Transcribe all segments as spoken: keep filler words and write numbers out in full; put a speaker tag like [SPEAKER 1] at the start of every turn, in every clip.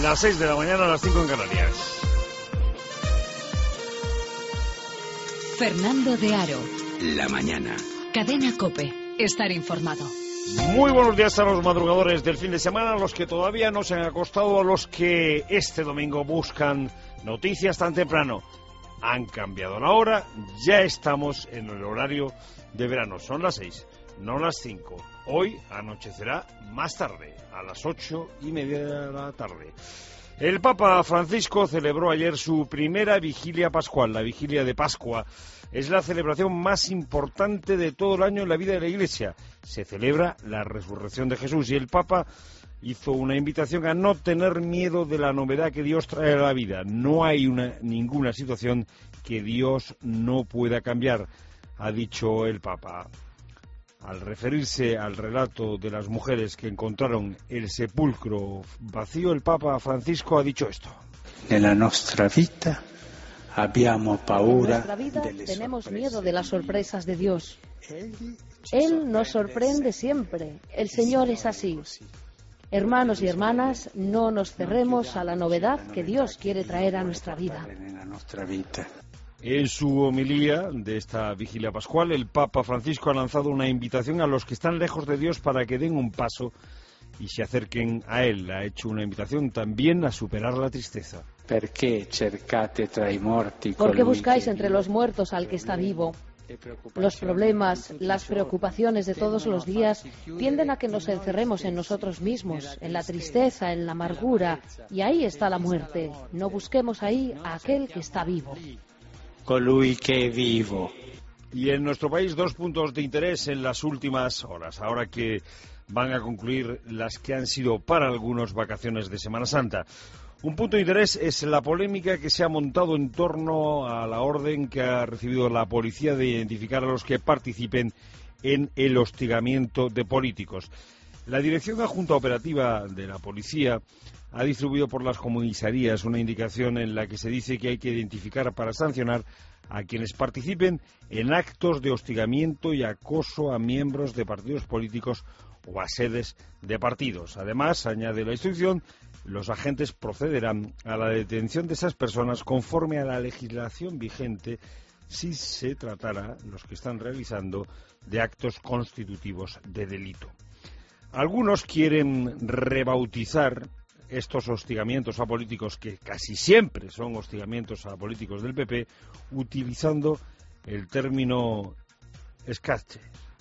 [SPEAKER 1] Las seis de la mañana, a las cinco en Canarias.
[SPEAKER 2] Fernando de Aro.
[SPEAKER 3] La mañana.
[SPEAKER 2] Cadena COPE. Estar informado.
[SPEAKER 1] Muy buenos días a los madrugadores del fin de semana, a los que todavía no se han acostado, a los que este domingo buscan noticias tan temprano. Han cambiado la hora, ya estamos en el horario de verano. Son las seis, no las cinco. Hoy anochecerá más tarde, a las ocho y media de la tarde. El Papa Francisco celebró ayer su primera vigilia pascual. La vigilia de Pascua es la celebración más importante de todo el año en la vida de la Iglesia. Se celebra la resurrección de Jesús y el Papa hizo una invitación a no tener miedo de la novedad que Dios trae a la vida. No hay una, ninguna situación que Dios no pueda cambiar, ha dicho el Papa. Al referirse al relato de las mujeres que encontraron el sepulcro vacío, el Papa Francisco ha dicho esto.
[SPEAKER 4] Nella nostra vita abbiamo paura.
[SPEAKER 5] En nuestra vida tenemos miedo de las sorpresas de Dios. Él nos sorprende siempre. El Señor es así. Hermanos y hermanas, no nos cerremos a la novedad que Dios quiere traer a nuestra vida.
[SPEAKER 1] En su homilía de esta vigilia pascual, el Papa Francisco ha lanzado una invitación a los que están lejos de Dios para que den un paso y se acerquen a Él. Ha hecho una invitación también a superar la tristeza.
[SPEAKER 4] ¿Por qué cercate tra i morti?
[SPEAKER 5] ¿Por qué buscáis entre los muertos al que está vivo? Los problemas, las preocupaciones de todos los días tienden a que nos encerremos en nosotros mismos, en la tristeza, en la amargura, y ahí está la muerte. No busquemos ahí a aquel que está vivo.
[SPEAKER 4] Colui che è vivo.
[SPEAKER 1] Y en nuestro país, dos puntos de interés en las últimas horas, ahora que van a concluir las que han sido para algunos vacaciones de Semana Santa. Un punto de interés es la polémica que se ha montado en torno a la orden que ha recibido la policía de identificar a los que participen en el hostigamiento de políticos. La Dirección Adjunta Operativa de la Policía ha distribuido por las comisarías una indicación en la que se dice que hay que identificar para sancionar a quienes participen en actos de hostigamiento y acoso a miembros de partidos políticos o a sedes de partidos. Además, añade la instrucción, los agentes procederán a la detención de esas personas conforme a la legislación vigente si se tratara, los que están realizando, de actos constitutivos de delito. Algunos quieren rebautizar estos hostigamientos a políticos, que casi siempre son hostigamientos a políticos del P P, utilizando el término escrache,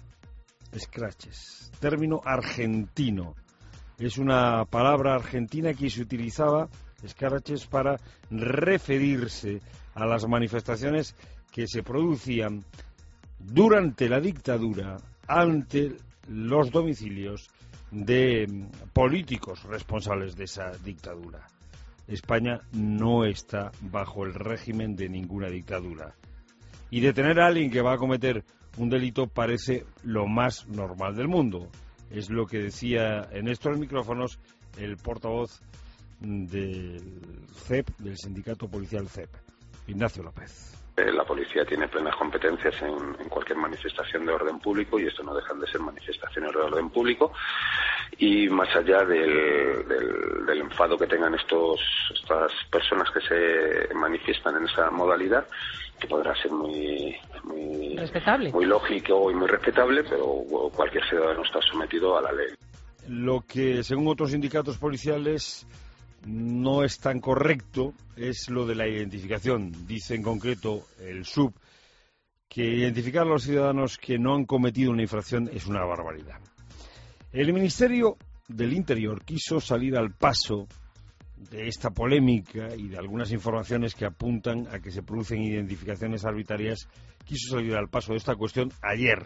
[SPEAKER 1] scratches, término argentino. Es una palabra argentina que se utilizaba, scratches, para referirse a las manifestaciones que se producían durante la dictadura ante los domicilios de políticos responsables de esa dictadura. España no está bajo el régimen de ninguna dictadura. Y detener a alguien que va a cometer un delito parece lo más normal del mundo. Es lo que decía en estos micrófonos el portavoz del C E P, del sindicato policial C E P, Ignacio López.
[SPEAKER 6] La policía tiene plenas competencias en, en cualquier manifestación de orden público y esto no dejan de ser manifestaciones de orden público y más allá del, del, del enfado que tengan estos estas personas que se manifiestan en esa modalidad, que podrá ser muy muy
[SPEAKER 5] respetable,
[SPEAKER 6] muy lógico y muy respetable, pero cualquier ciudadano está sometido a la ley.
[SPEAKER 1] Lo que, según otros sindicatos policiales, no es tan correcto es lo de la identificación. Dice en concreto el S U B que identificar a los ciudadanos que no han cometido una infracción es una barbaridad. El Ministerio del Interior quiso salir al paso de esta polémica y de algunas informaciones que apuntan a que se producen identificaciones arbitrarias. Quiso salir al paso de esta cuestión ayer.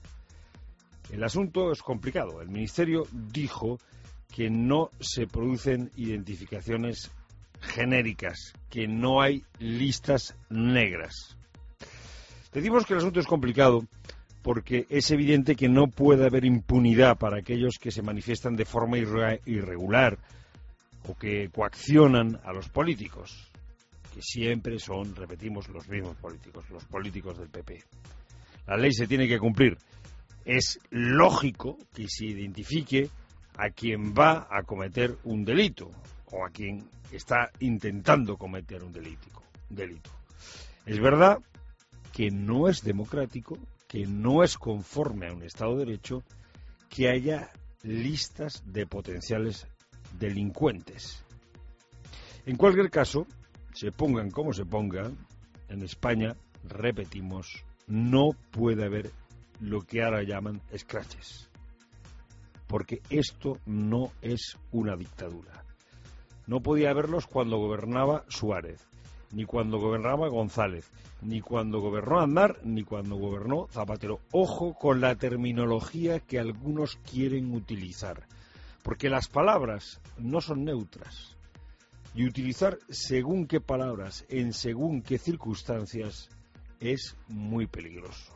[SPEAKER 1] El asunto es complicado. El Ministerio dijo que no se producen identificaciones genéricas, que no hay listas negras. Decimos que el asunto es complicado porque es evidente que no puede haber impunidad para aquellos que se manifiestan de forma irre- irregular o que coaccionan a los políticos, que siempre son, repetimos, los mismos políticos, los políticos del P P. La ley se tiene que cumplir. Es lógico que se identifique a quien va a cometer un delito. o a quien está intentando cometer un delito. delito. Es verdad que no es democrático, que no es conforme a un Estado de Derecho, que haya listas de potenciales delincuentes. En cualquier caso, se pongan como se pongan, en España, repetimos, no puede haber lo que ahora llaman escraches, porque esto no es una dictadura. No podía haberlos cuando gobernaba Suárez, ni cuando gobernaba González, ni cuando gobernó Aznar, ni cuando gobernó Zapatero. Ojo con la terminología que algunos quieren utilizar, porque las palabras no son neutras, y utilizar según qué palabras, en según qué circunstancias, es muy peligroso.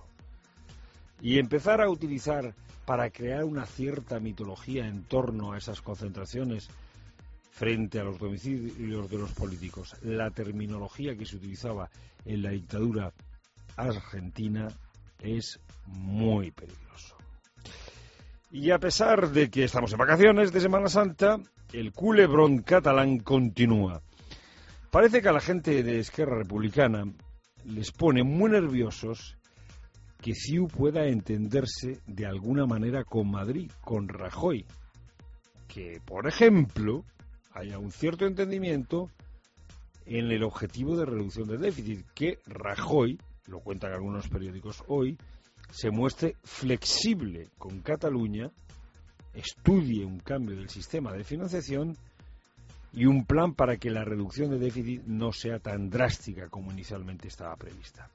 [SPEAKER 1] Y empezar a utilizar para crear una cierta mitología en torno a esas concentraciones frente a los domicilios de los políticos, la terminología que se utilizaba en la dictadura argentina, es muy peligroso. Y a pesar de que estamos en vacaciones de Semana Santa, el culebrón catalán continúa. Parece que a la gente de Esquerra Republicana les pone muy nerviosos que C I U pueda entenderse de alguna manera con Madrid, con Rajoy. Que, por ejemplo, haya un cierto entendimiento en el objetivo de reducción del déficit, que Rajoy, lo cuentan algunos periódicos hoy, se muestre flexible con Cataluña, estudie un cambio del sistema de financiación y un plan para que la reducción de déficit no sea tan drástica como inicialmente estaba prevista.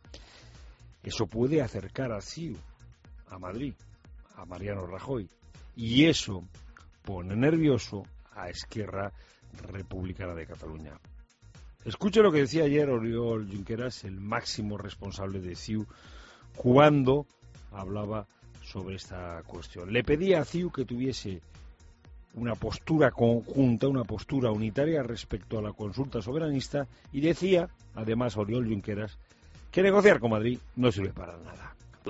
[SPEAKER 1] Eso puede acercar a C I U, a Madrid, a Mariano Rajoy, y eso pone nervioso a Esquerra Republicana de Cataluña. Escuche lo que decía ayer Oriol Junqueras, el máximo responsable de C I U, cuando hablaba sobre esta cuestión. Le pedía a C I U que tuviese una postura conjunta, una postura unitaria respecto a la consulta soberanista, y decía, además, Oriol Junqueras, que negociar con Madrid no sirve para nada.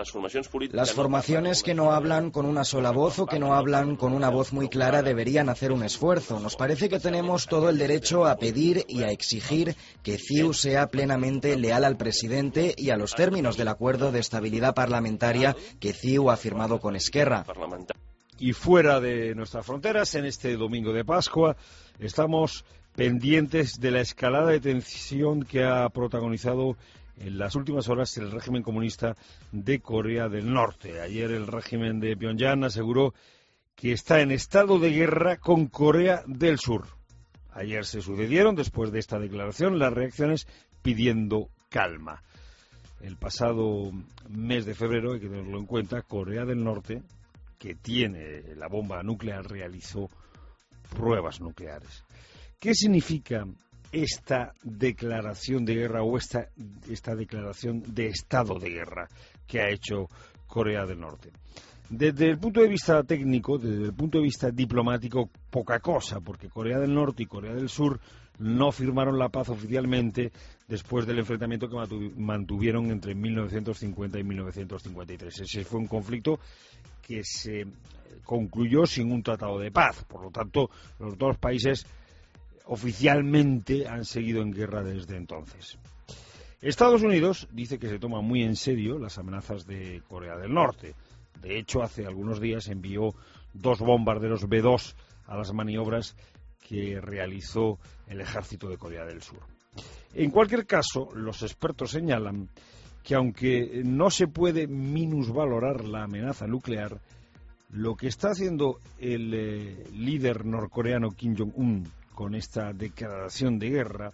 [SPEAKER 3] Las formaciones que no hablan con una sola voz o que no hablan con una voz muy clara deberían hacer un esfuerzo. Nos parece que tenemos todo el derecho a pedir y a exigir que C I U sea plenamente leal al presidente y a los términos del acuerdo de estabilidad parlamentaria que C I U ha firmado con Esquerra.
[SPEAKER 1] Y fuera de nuestras fronteras, en este domingo de Pascua, estamos pendientes de la escalada de tensión que ha protagonizado en las últimas horas el régimen comunista de Corea del Norte. Ayer el régimen de Pyongyang aseguró que está en estado de guerra con Corea del Sur. Ayer se sucedieron, después de esta declaración, las reacciones pidiendo calma. El pasado mes de febrero, hay que tenerlo en cuenta, Corea del Norte, que tiene la bomba nuclear, realizó pruebas nucleares. ¿Qué significa esta declaración de guerra o esta, esta declaración de estado de guerra que ha hecho Corea del Norte? Desde el punto de vista técnico, desde el punto de vista diplomático, poca cosa, porque Corea del Norte y Corea del Sur no firmaron la paz oficialmente después del enfrentamiento que mantuvieron entre mil novecientos cincuenta y mil novecientos cincuenta y tres. Ese fue un conflicto que se concluyó sin un tratado de paz. Por lo tanto, los dos países oficialmente han seguido en guerra desde entonces. Estados Unidos dice que se toma muy en serio las amenazas de Corea del Norte. De hecho, hace algunos días envió dos bombarderos B dos a las maniobras que realizó el ejército de Corea del Sur. En cualquier caso, los expertos señalan que aunque no se puede minusvalorar la amenaza nuclear, lo que está haciendo el eh, líder norcoreano Kim Jong-un con esta declaración de guerra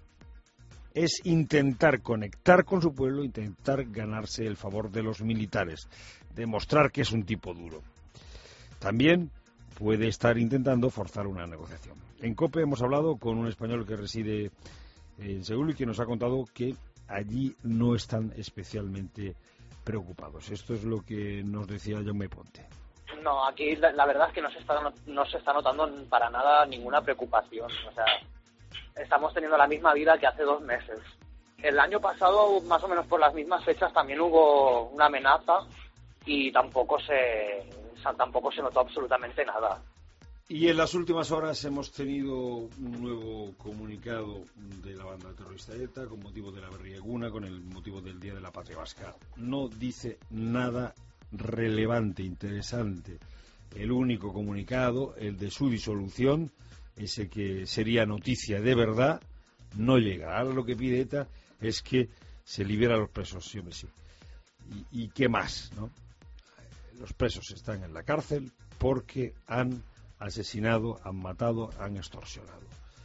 [SPEAKER 1] es intentar conectar con su pueblo, intentar ganarse el favor de los militares, demostrar que es un tipo duro. También puede estar intentando forzar una negociación. En COPE hemos hablado con un español que reside en Seúl y que nos ha contado que allí no están especialmente preocupados. Esto es lo que nos decía Jaume Ponte.
[SPEAKER 7] No, aquí la, la verdad es que no se está no se está notando para nada ninguna preocupación. O sea, estamos teniendo la misma vida que hace dos meses. El año pasado, más o menos por las mismas fechas, también hubo una amenaza y tampoco se tampoco se notó absolutamente nada.
[SPEAKER 1] Y en las últimas horas hemos tenido un nuevo comunicado de la banda terrorista ETA con motivo de la berrieguna, con el motivo del Día de la Patria Vasca. No dice nada relevante, interesante. El único comunicado, el de su disolución, ese que sería noticia de verdad, no llega. Ahora lo que pide ETA es que se libera a los presos, sí, hombre, sí. ¿Y, y qué más, no? Los presos están en la cárcel porque han asesinado, han matado, han extorsionado.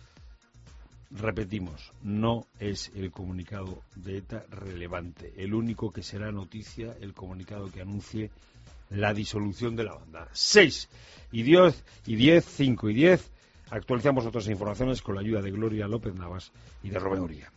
[SPEAKER 1] Repetimos, no es el comunicado de ETA relevante. El único que será noticia, el comunicado que anuncie la disolución de la banda. Seis y diez, y diez, cinco y diez. Actualizamos otras informaciones con la ayuda de Gloria López Navas y de Rubén Uría.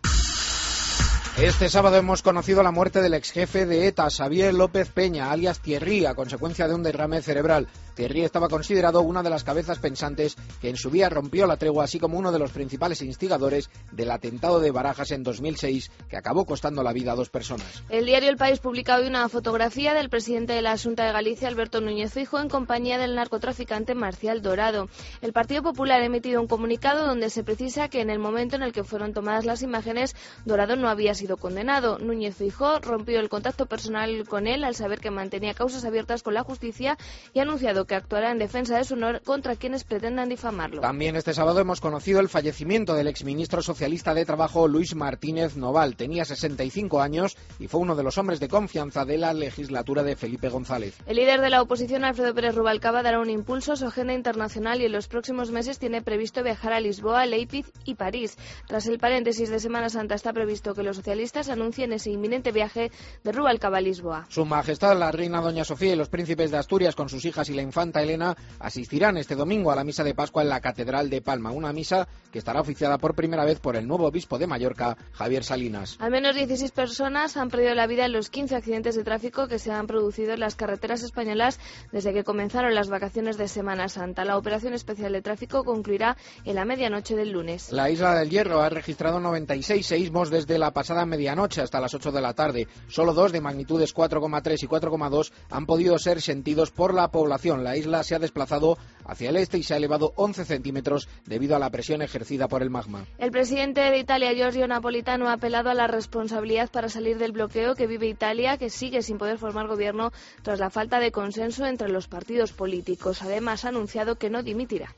[SPEAKER 8] Este sábado hemos conocido la muerte del exjefe de ETA, Xavier López Peña, alias Thierry, a consecuencia de un derrame cerebral. Thierry estaba considerado una de las cabezas pensantes que en su día rompió la tregua, así como uno de los principales instigadores del atentado de Barajas en dos mil seis, que acabó costando la vida a dos personas.
[SPEAKER 9] El diario El País publica hoy una fotografía del presidente de la Xunta de Galicia, Alberto Núñez Feijóo, en compañía del narcotraficante Marcial Dorado. El Partido Popular ha emitido un comunicado donde se precisa que en el momento en el que fueron tomadas las imágenes, Dorado no había sido condenado. Núñez Feijóo rompió el contacto personal con él al saber que mantenía causas abiertas con la justicia y ha anunciado que actuará en defensa de su honor contra quienes pretendan difamarlo.
[SPEAKER 8] También este sábado hemos conocido el fallecimiento del exministro socialista de Trabajo Luis Martínez Noval. Tenía sesenta y cinco años y fue uno de los hombres de confianza de la legislatura de Felipe González.
[SPEAKER 9] El líder de la oposición, Alfredo Pérez Rubalcaba, dará un impulso a su agenda internacional y en los próximos meses tiene previsto viajar a Lisboa, Leipzig y París. Tras el paréntesis de Semana Santa está previsto que los socialistas anuncien ese inminente viaje de Rubalcaba a Lisboa.
[SPEAKER 8] Su Majestad la Reina Doña Sofía y los príncipes de Asturias con sus hijas y la infanta Elena asistirán este domingo a la misa de Pascua en la Catedral de Palma, una misa que estará oficiada por primera vez por el nuevo obispo de Mallorca, Javier Salinas.
[SPEAKER 9] Al menos dieciséis personas han perdido la vida en los quince accidentes de tráfico que se han producido en las carreteras españolas desde que comenzaron las vacaciones de Semana Santa. La operación especial de tráfico concluirá en la medianoche del lunes.
[SPEAKER 8] La Isla del Hierro ha registrado noventa y seis seísmos desde la pasada medianoche hasta las ocho de la tarde. Solo dos, de magnitudes cuatro coma tres y cuatro coma dos, han podido ser sentidos por la población. La isla se ha desplazado hacia el este y se ha elevado once centímetros debido a la presión ejercida por el magma.
[SPEAKER 9] El presidente de Italia, Giorgio Napolitano, ha apelado a la responsabilidad para salir del bloqueo que vive Italia, que sigue sin poder formar gobierno tras la falta de consenso entre los partidos políticos. Además, ha anunciado que no dimitirá.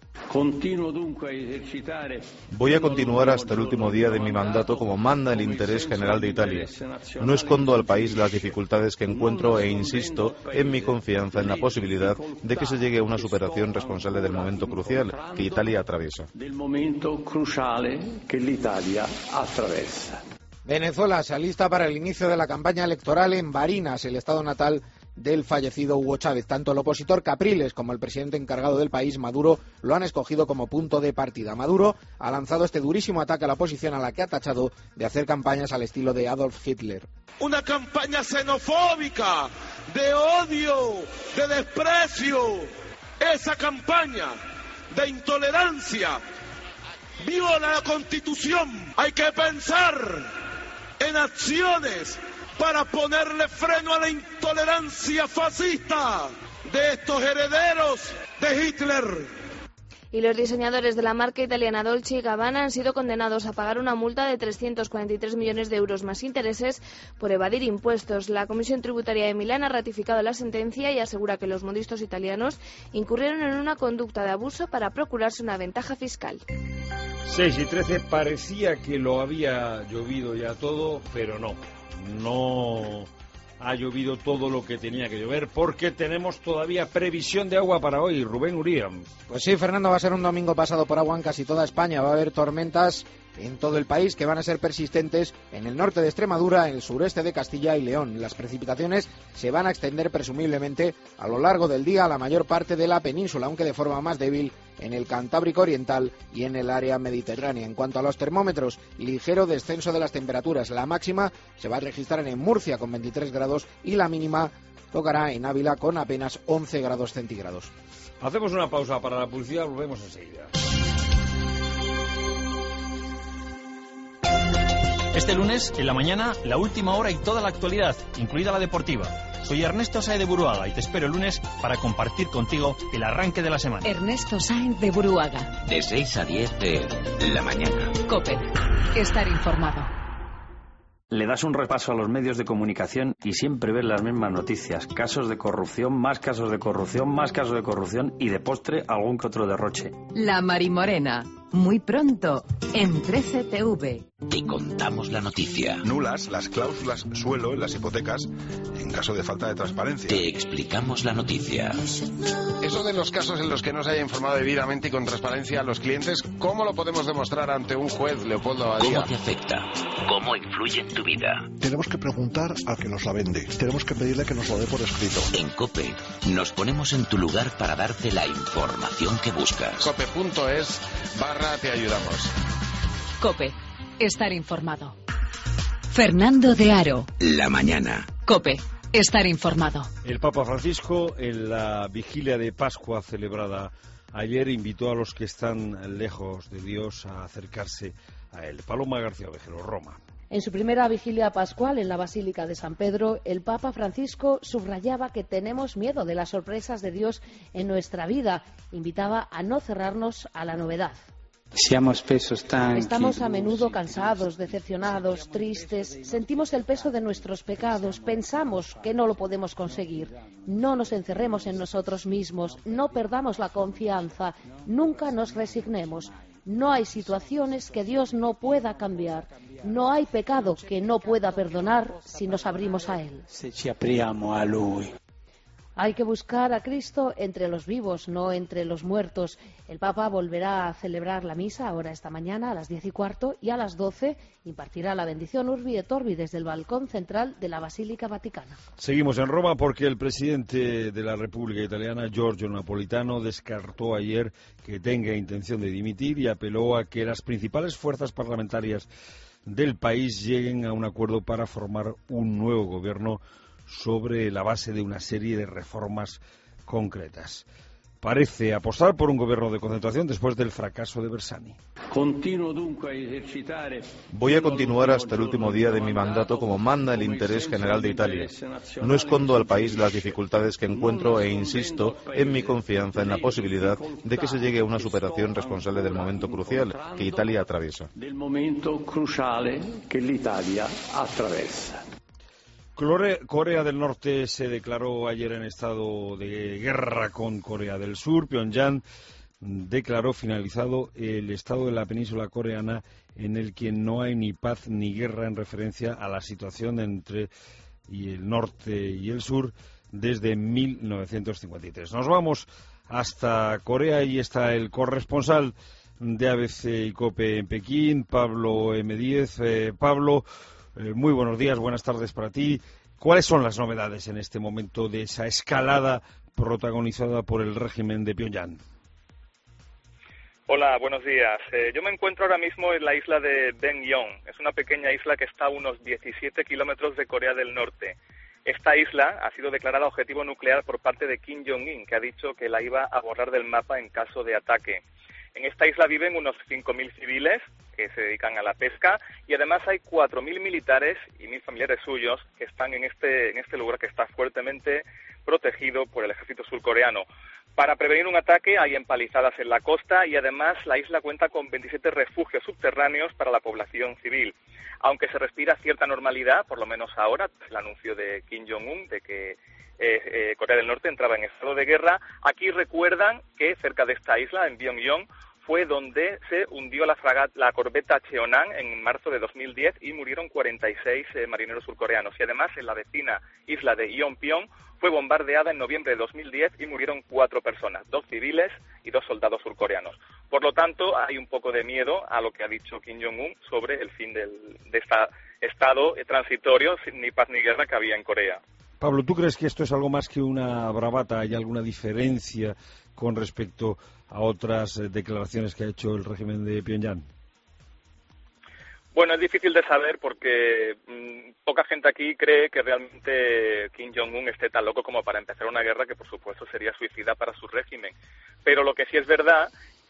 [SPEAKER 10] Voy a continuar hasta el último día de mi mandato como manda el interés general de Italia. No escondo al país las dificultades que encuentro e insisto en mi confianza en la posibilidad de que se llegue a una superación responsable del momento crucial que Italia atraviesa.
[SPEAKER 8] Venezuela se alista para el inicio de la campaña electoral en Barinas, el estado natal del fallecido Hugo Chávez. Tanto el opositor Capriles como el presidente encargado del país, Maduro, lo han escogido como punto de partida. Maduro ha lanzado este durísimo ataque a la oposición, a la que ha tachado de hacer campañas al estilo de Adolf Hitler.
[SPEAKER 11] Una campaña xenofóbica, de odio, de desprecio. Esa campaña de intolerancia viola la Constitución. Hay que pensar en acciones para ponerle freno a la intolerancia fascista de estos herederos de Hitler.
[SPEAKER 9] Y los diseñadores de la marca italiana Dolce y Gabbana han sido condenados a pagar una multa de trescientos cuarenta y tres millones de euros más intereses por evadir impuestos. La Comisión Tributaria de Milán ha ratificado la sentencia y asegura que los modistos italianos incurrieron en una conducta de abuso para procurarse una ventaja fiscal.
[SPEAKER 1] seis y trece, parecía que lo había llovido ya todo, pero no. No ha llovido todo lo que tenía que llover porque tenemos todavía previsión de agua para hoy. Rubén Uría.
[SPEAKER 8] Pues sí, Fernando, va a ser un domingo pasado por agua en casi toda España. Va a haber tormentas en todo el país que van a ser persistentes en el norte de Extremadura, en el sureste de Castilla y León. Las precipitaciones se van a extender presumiblemente a lo largo del día a la mayor parte de la península, aunque de forma más débil en el Cantábrico Oriental y en el área mediterránea. En cuanto a los termómetros, ligero descenso de las temperaturas. La máxima se va a registrar en Murcia con veintitrés grados y la mínima tocará en Ávila con apenas once grados centígrados.
[SPEAKER 1] Hacemos una pausa para la publicidad, volvemos enseguida.
[SPEAKER 12] Este lunes, en la mañana, la última hora y toda la actualidad, incluida la deportiva. Soy Ernesto Sáenz de Buruaga y te espero el lunes para compartir contigo el arranque de la semana.
[SPEAKER 2] Ernesto Sáenz de Buruaga.
[SPEAKER 13] De seis a diez de la mañana.
[SPEAKER 2] COPE. Estar informado.
[SPEAKER 14] Le das un repaso a los medios de comunicación y siempre ves las mismas noticias. Casos de corrupción, más casos de corrupción, más casos de corrupción y de postre algún que otro derroche.
[SPEAKER 2] La Marimorena. Muy pronto, en trece T V.
[SPEAKER 13] Te contamos la noticia.
[SPEAKER 15] Nulas las cláusulas suelo en las hipotecas en caso de falta de transparencia.
[SPEAKER 13] Te explicamos la noticia.
[SPEAKER 16] Eso de los casos en los que no se haya informado debidamente y con transparencia a los clientes, ¿cómo lo podemos demostrar ante un juez, Leopoldo Abadía?
[SPEAKER 13] ¿Cómo te afecta? ¿Cómo influye en tu vida?
[SPEAKER 17] Tenemos que preguntar al que nos la vende. Tenemos que pedirle que nos lo dé por escrito.
[SPEAKER 13] En COPE nos ponemos en tu lugar para darte la información que buscas.
[SPEAKER 16] cope punto es barra te ayudamos.
[SPEAKER 2] COPE. Estar informado. Fernando de Aro.
[SPEAKER 13] La mañana.
[SPEAKER 2] COPE. Estar informado.
[SPEAKER 1] El Papa Francisco, en la vigilia de Pascua celebrada ayer, invitó a los que están lejos de Dios a acercarse a él. Paloma García Ovejero, Roma.
[SPEAKER 5] En su primera vigilia pascual en la Basílica de San Pedro, el Papa Francisco subrayaba que tenemos miedo de las sorpresas de Dios en nuestra vida. Invitaba a no cerrarnos a la novedad. Estamos a menudo cansados, decepcionados, tristes, sentimos el peso de nuestros pecados, pensamos que no lo podemos conseguir. No nos encerremos en nosotros mismos, no perdamos la confianza, nunca nos resignemos. No hay situaciones que Dios no pueda cambiar, no hay pecado que no pueda perdonar si nos abrimos a Él. Hay que buscar a Cristo entre los vivos, no entre los muertos. El Papa volverá a celebrar la misa ahora esta mañana a las diez y cuarto y a las doce impartirá la bendición Urbi et Orbi desde el balcón central de la Basílica Vaticana.
[SPEAKER 1] Seguimos en Roma porque el presidente de la República Italiana, Giorgio Napolitano, descartó ayer que tenga intención de dimitir y apeló a que las principales fuerzas parlamentarias del país lleguen a un acuerdo para formar un nuevo gobierno sobre la base de una serie de reformas concretas. Parece apostar por un gobierno de concentración después del fracaso de Bersani.
[SPEAKER 10] Voy a continuar hasta el último día de mi mandato como manda el interés general de Italia. No escondo al país las dificultades que encuentro e insisto en mi confianza en la posibilidad de que se llegue a una superación responsable del momento crucial que Italia atraviesa.
[SPEAKER 1] Corea del Norte se declaró ayer en estado de guerra con Corea del Sur. Pyongyang declaró finalizado el estado de la península coreana en el que no hay ni paz ni guerra en referencia a la situación entre el norte y el sur desde mil novecientos cincuenta y tres. Nos vamos hasta Corea y está el corresponsal de A B C y COPE en Pekín, Pablo eme diez. Eh, Pablo, Eh, muy buenos días, buenas tardes para ti. ¿Cuáles son las novedades en este momento de esa escalada protagonizada por el régimen de Pyongyang?
[SPEAKER 18] Hola, buenos días. Eh, yo me encuentro ahora mismo en la isla de Daejeon. Es una pequeña isla que está a unos diecisiete kilómetros de Corea del Norte. Esta isla ha sido declarada objetivo nuclear por parte de Kim Jong-un, que ha dicho que la iba a borrar del mapa en caso de ataque. En esta isla viven unos cinco mil civiles que se dedican a la pesca y además hay cuatro mil militares y mil familiares suyos que están en este, en este lugar que está fuertemente protegido por el ejército surcoreano. Para prevenir un ataque hay empalizadas en la costa y además la isla cuenta con veintisiete refugios subterráneos para la población civil. Aunque se respira cierta normalidad, por lo menos ahora, el anuncio de Kim Jong-un de que eh, eh, Corea del Norte entraba en estado de guerra, aquí recuerdan que cerca de esta isla, en Pyongyang, fue donde se hundió la fragata, la corbeta Cheonan en marzo de dos mil diez y murieron cuarenta y seis eh, marineros surcoreanos. Y además en la vecina isla de Yeonpyeong fue bombardeada en noviembre de dos mil diez y murieron cuatro personas, dos civiles y dos soldados surcoreanos. Por lo tanto, hay un poco de miedo a lo que ha dicho Kim Jong-un sobre el fin del, de este estado transitorio, sin ni paz ni guerra que había en Corea.
[SPEAKER 1] Pablo, ¿tú crees que esto es algo más que una bravata? ¿Hay alguna diferencia con respecto a otras eh, declaraciones que ha hecho el régimen de Pyongyang?
[SPEAKER 18] Bueno, es difícil de saber porque mmm, poca gente aquí cree que realmente Kim Jong-un esté tan loco como para empezar una guerra que, por supuesto, sería suicida para su régimen. Pero lo que sí es verdad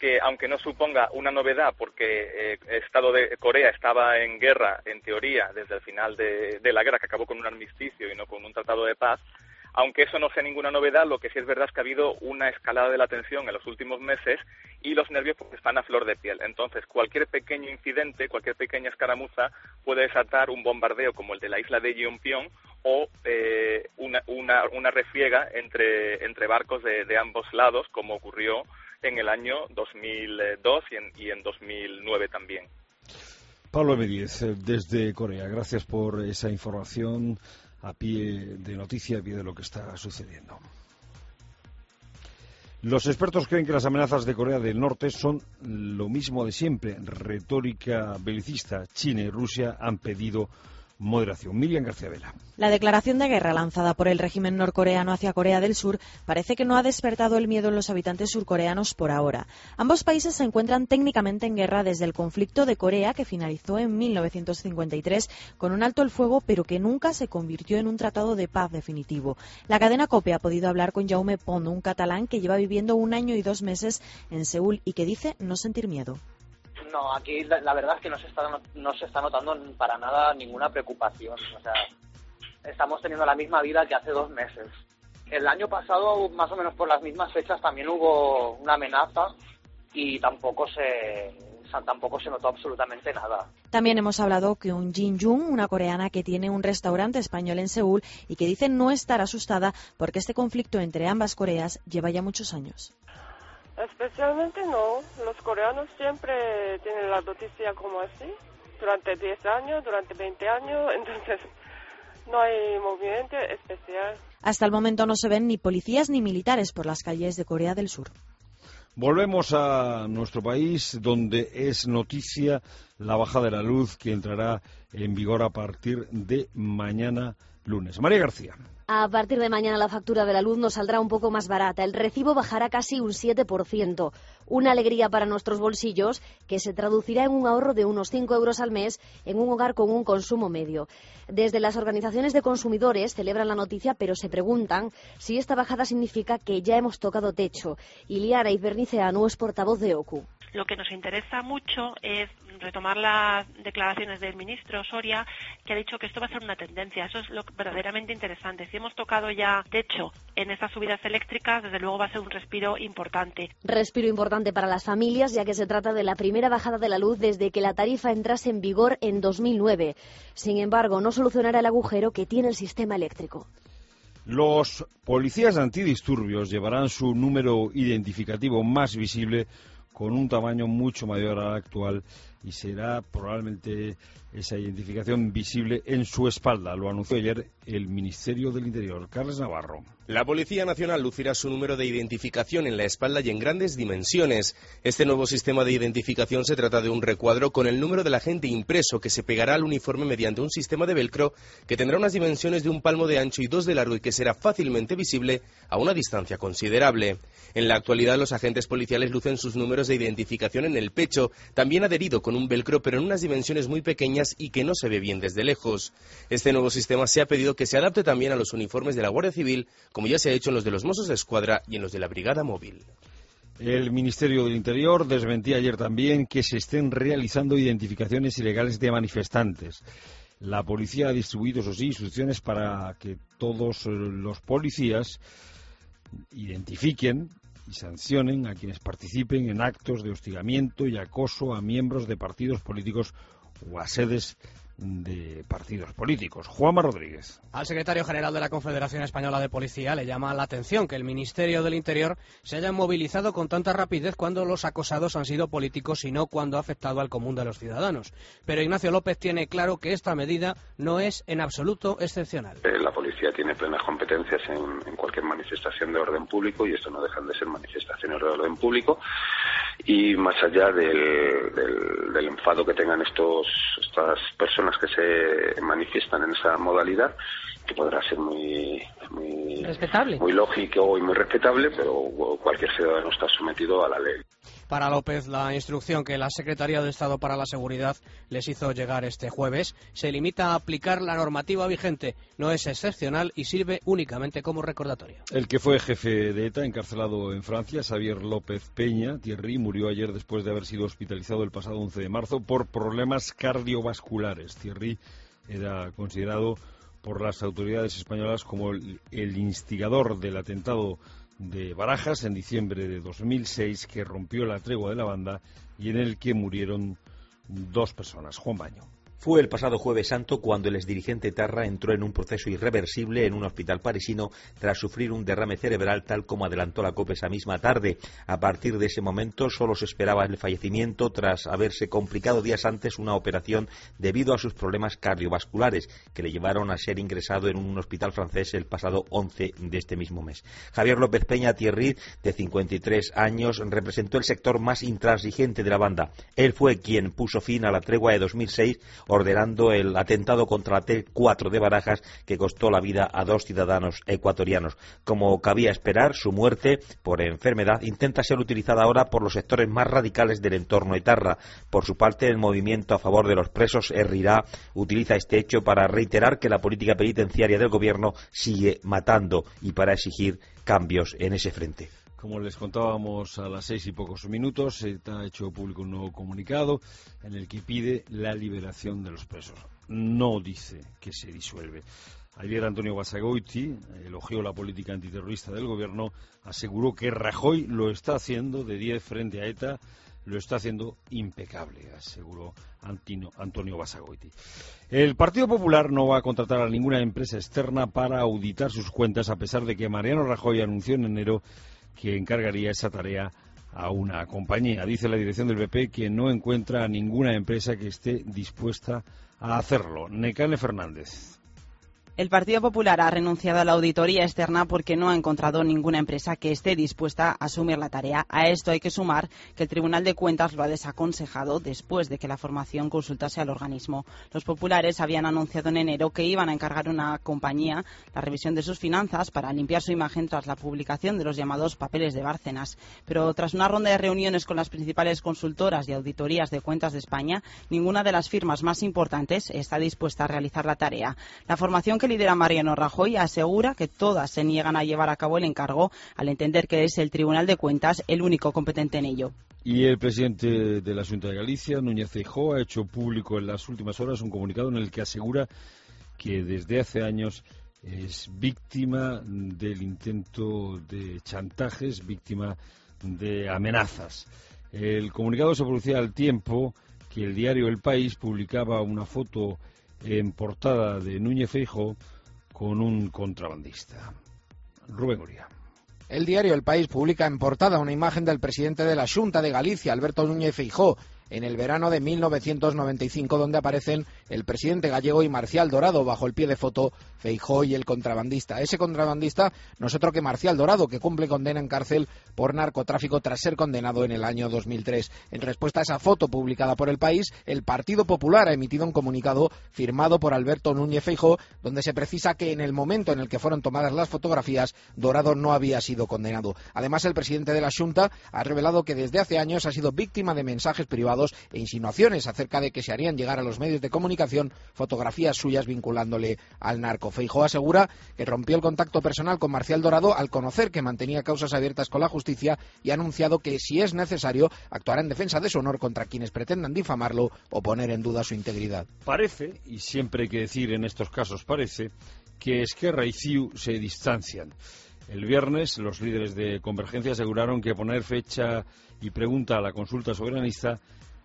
[SPEAKER 18] que, aunque no suponga una novedad, porque eh, el Estado de Corea estaba en guerra, en teoría, desde el final de, de la guerra, que acabó con un armisticio y no con un tratado de paz, aunque eso no sea ninguna novedad, lo que sí es verdad es que ha habido una escalada de la tensión en los últimos meses y los nervios pues, están a flor de piel. Entonces, cualquier pequeño incidente, cualquier pequeña escaramuza puede desatar un bombardeo como el de la isla de Yeonpyeong o eh, una, una, una refriega entre, entre barcos de, de ambos lados, como ocurrió en el año dos mil dos y en, y en dos mil nueve también.
[SPEAKER 1] Pablo M. Díez, desde Corea, gracias por esa información a pie de noticia, a pie de lo que está sucediendo. Los expertos creen que las amenazas de Corea del Norte son lo mismo de siempre, retórica belicista. China y Rusia han pedido moderación. Miriam García Vela.
[SPEAKER 19] La declaración de guerra lanzada por el régimen norcoreano hacia Corea del Sur parece que no ha despertado el miedo en los habitantes surcoreanos por ahora. Ambos países se encuentran técnicamente en guerra desde el conflicto de Corea, que finalizó en mil novecientos cincuenta y tres con un alto el fuego, pero que nunca se convirtió en un tratado de paz definitivo. La cadena COPE ha podido hablar con Jaume Pont, un catalán que lleva viviendo un año y dos meses en Seúl y que dice no sentir miedo.
[SPEAKER 7] No, aquí la, la verdad es que no se está no se está notando para nada ninguna preocupación. O sea, estamos teniendo la misma vida que hace dos meses. El año pasado, más o menos por las mismas fechas, también hubo una amenaza y tampoco se o sea, tampoco se notó absolutamente nada.
[SPEAKER 19] También hemos hablado con Jin Jung, una coreana que tiene un restaurante español en Seúl y que dice no estar asustada porque este conflicto entre ambas Coreas lleva ya muchos años.
[SPEAKER 20] Especialmente no, los coreanos siempre tienen la noticia como así, durante diez años, durante veinte años, entonces no hay movimiento especial.
[SPEAKER 19] Hasta el momento no se ven ni policías ni militares por las calles de Corea del Sur.
[SPEAKER 1] Volvemos a nuestro país, donde es noticia la bajada de la luz que entrará en vigor a partir de mañana lunes. María García.
[SPEAKER 21] A partir de mañana la factura de la luz nos saldrá un poco más barata. El recibo bajará casi un siete por ciento. Una alegría para nuestros bolsillos que se traducirá en un ahorro de unos cinco euros al mes en un hogar con un consumo medio. Desde las organizaciones de consumidores celebran la noticia, pero se preguntan si esta bajada significa que ya hemos tocado techo. Iliana Izberniceanu es portavoz de O C U.
[SPEAKER 22] Lo que nos interesa mucho es retomar las declaraciones del ministro Soria, que ha dicho que esto va a ser una tendencia. Eso es lo verdaderamente interesante. Si hemos tocado ya techo en estas subidas eléctricas, desde luego va a ser un respiro importante.
[SPEAKER 21] Respiro importante para las familias, ya que se trata de la primera bajada de la luz desde que la tarifa entrase en vigor en dos mil nueve. Sin embargo, no solucionará el agujero que tiene el sistema eléctrico.
[SPEAKER 1] Los policías antidisturbios llevarán su número identificativo más visible con un tamaño mucho mayor al actual y será probablemente esa identificación visible en su espalda. Lo anunció ayer el Ministerio del Interior. Carles Navarro.
[SPEAKER 23] La Policía Nacional lucirá su número de identificación en la espalda y en grandes dimensiones. Este nuevo sistema de identificación se trata de un recuadro con el número del agente impreso que se pegará al uniforme mediante un sistema de velcro que tendrá unas dimensiones de un palmo de ancho y dos de largo y que será fácilmente visible a una distancia considerable. En la actualidad los agentes policiales lucen sus números de identificación en el pecho, también adherido con un velcro pero en unas dimensiones muy pequeñas y que no se ve bien desde lejos. Este nuevo sistema se ha pedido que se adapte también a los uniformes de la Guardia Civil, como ya se ha hecho en los de los Mossos de Escuadra y en los de la Brigada Móvil.
[SPEAKER 1] El Ministerio del Interior desmentía ayer también que se estén realizando identificaciones ilegales de manifestantes. La policía ha distribuido, eso sí, instrucciones para que todos los policías identifiquen y sancionen a quienes participen en actos de hostigamiento y acoso a miembros de partidos políticos o a sedes de partidos políticos. Juanma Rodríguez.
[SPEAKER 24] Al secretario general de la Confederación Española de Policía le llama la atención que el Ministerio del Interior se haya movilizado con tanta rapidez cuando los acosados han sido políticos y no cuando ha afectado al común de los ciudadanos. Pero Ignacio López tiene claro que esta medida no es en absoluto excepcional.
[SPEAKER 6] La policía tiene plenas competencias en, en cualquier manifestación de orden público y esto no dejan de ser manifestaciones de orden público. Y más allá del, del, del enfado que tengan estos estas personas que se manifiestan en esa modalidad, que podrá ser muy muy
[SPEAKER 5] respetable,
[SPEAKER 6] muy lógico y muy respetable, pero cualquier ciudadano está sometido a la ley.
[SPEAKER 24] Para López, la instrucción que la Secretaría de Estado para la Seguridad les hizo llegar este jueves se limita a aplicar la normativa vigente, no es excepcional y sirve únicamente como recordatorio.
[SPEAKER 1] El que fue jefe de ETA encarcelado en Francia, Xavier López Peña, Thierry, murió ayer después de haber sido hospitalizado el pasado once de marzo por problemas cardiovasculares. Thierry era considerado por las autoridades españolas como el, el instigador del atentado de Barajas en diciembre de dos mil seis, que rompió la tregua de la banda y en el que murieron dos personas. Juan Baño.
[SPEAKER 3] Fue el pasado Jueves Santo cuando el exdirigente etarra entró en un proceso irreversible en un hospital parisino tras sufrir un derrame cerebral, tal como adelantó la COPE esa misma tarde. A partir de ese momento solo se esperaba el fallecimiento tras haberse complicado días antes una operación debido a sus problemas cardiovasculares que le llevaron a ser ingresado en un hospital francés el pasado once de este mismo mes. Javier López Peña Thierry, de cincuenta y tres años, representó el sector más intransigente de la banda. Él fue quien puso fin a la tregua de dos mil seis, ordenando el atentado contra la T cuatro de Barajas que costó la vida a dos ciudadanos ecuatorianos. Como cabía esperar, su muerte por enfermedad intenta ser utilizada ahora por los sectores más radicales del entorno etarra. Por su parte, el movimiento a favor de los presos, Herrirá, utiliza este hecho para reiterar que la política penitenciaria del gobierno sigue matando y para exigir cambios en ese frente.
[SPEAKER 1] Como les contábamos a las seis y pocos minutos, se ha hecho público un nuevo comunicado en el que pide la liberación de los presos. No dice que se disuelve. Ayer Antonio Basagoiti elogió la política antiterrorista del gobierno, aseguró que Rajoy lo está haciendo de diez frente a ETA, lo está haciendo impecable, aseguró Antino, Antonio Basagoiti. El Partido Popular no va a contratar a ninguna empresa externa para auditar sus cuentas, a pesar de que Mariano Rajoy anunció en enero que encargaría esa tarea a una compañía. Dice la dirección del P P que no encuentra a ninguna empresa que esté dispuesta a hacerlo. Necane Fernández.
[SPEAKER 4] El Partido Popular ha renunciado a la auditoría externa porque no ha encontrado ninguna empresa que esté dispuesta a asumir la tarea. A esto hay que sumar que el Tribunal de Cuentas lo ha desaconsejado después de que la formación consultase al organismo. Los populares habían anunciado en enero que iban a encargar a una compañía la revisión de sus finanzas para limpiar su imagen tras la publicación de los llamados papeles de Bárcenas. Pero tras una ronda de reuniones con las principales consultoras y auditorías de cuentas de España, ninguna de las firmas más importantes está dispuesta a realizar la tarea. La formación que lidera Mariano Rajoy asegura que todas se niegan a llevar a cabo el encargo al entender que es el Tribunal de Cuentas el único competente en ello.
[SPEAKER 1] Y el presidente de la Xunta de Galicia, Núñez Feijóo, ha hecho público en las últimas horas un comunicado en el que asegura que desde hace años es víctima del intento de chantajes, víctima de amenazas. El comunicado se producía al tiempo que el diario El País publicaba una foto en portada de Núñez Feijóo con un contrabandista. Rubén Uría.
[SPEAKER 8] El diario El País publica en portada una imagen del presidente de la Xunta de Galicia, Alberto Núñez Feijóo, en el verano de mil novecientos noventa y cinco, donde aparecen el presidente gallego y Marcial Dorado, bajo el pie de foto Feijóo y el contrabandista. Ese contrabandista no es otro que Marcial Dorado, que cumple condena en cárcel por narcotráfico tras ser condenado en el año dos mil tres. En respuesta a esa foto publicada por El País, el Partido Popular ha emitido un comunicado firmado por Alberto Núñez Feijóo, donde se precisa que en el momento en el que fueron tomadas las fotografías, Dorado no había sido condenado. Además, el presidente de la Xunta ha revelado que desde hace años ha sido víctima de mensajes privados e insinuaciones acerca de que se harían llegar a los medios de comunicación fotografías suyas vinculándole al narco. Feijóo asegura que rompió el contacto personal con Marcial Dorado al conocer que mantenía causas abiertas con la justicia y ha anunciado que, si es necesario, actuará en defensa de su honor contra quienes pretendan difamarlo o poner en duda su integridad.
[SPEAKER 1] Parece, y siempre hay que decir en estos casos parece, que Esquerra y C I U se distancian. El viernes los líderes de Convergencia aseguraron que poner fecha y pregunta a la consulta soberanista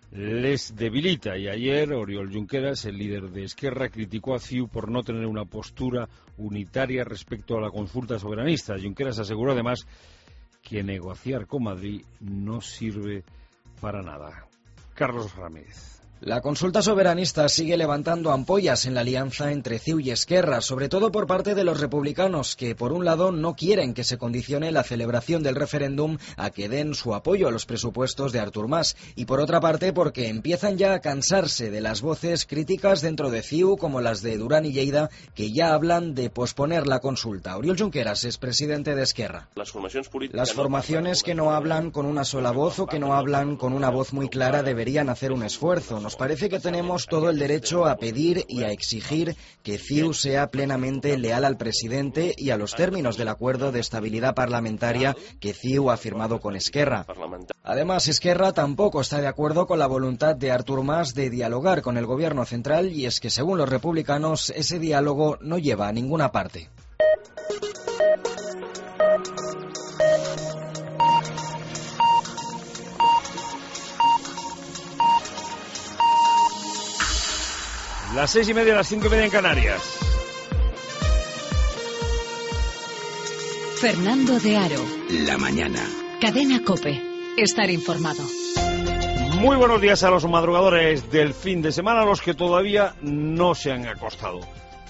[SPEAKER 1] les debilita, y ayer Oriol Junqueras, el líder de Esquerra, criticó a C I U por no tener una postura unitaria respecto a la consulta soberanista. Junqueras aseguró además que negociar con Madrid no sirve para nada. Carlos Ramírez.
[SPEAKER 9] La consulta soberanista sigue levantando ampollas en la alianza entre C I U y Esquerra, sobre todo por parte de los republicanos, que por un lado no quieren que se condicione la celebración del referéndum a que den su apoyo a los presupuestos de Artur Mas, y por otra parte porque empiezan ya a cansarse de las voces críticas dentro de C I U, como las de Durán y Lleida, que ya hablan de posponer la consulta. Oriol Junqueras es presidente de Esquerra. Las formaciones que no hablan con una sola voz o que no hablan con una voz muy clara deberían hacer un esfuerzo. Nos parece que tenemos todo el derecho a pedir y a exigir que C I U sea plenamente leal al presidente y a los términos del acuerdo de estabilidad parlamentaria que C I U ha firmado con Esquerra. Además, Esquerra tampoco está de acuerdo con la voluntad de Artur Mas de dialogar con el gobierno central, y es que, según los republicanos, ese diálogo no lleva a ninguna parte.
[SPEAKER 1] Las seis y media, las cinco y media en Canarias.
[SPEAKER 2] Fernando de Aro.
[SPEAKER 13] La mañana.
[SPEAKER 2] Cadena COPE. Estar informado.
[SPEAKER 1] Muy buenos días a los madrugadores del fin de semana, a los que todavía no se han acostado.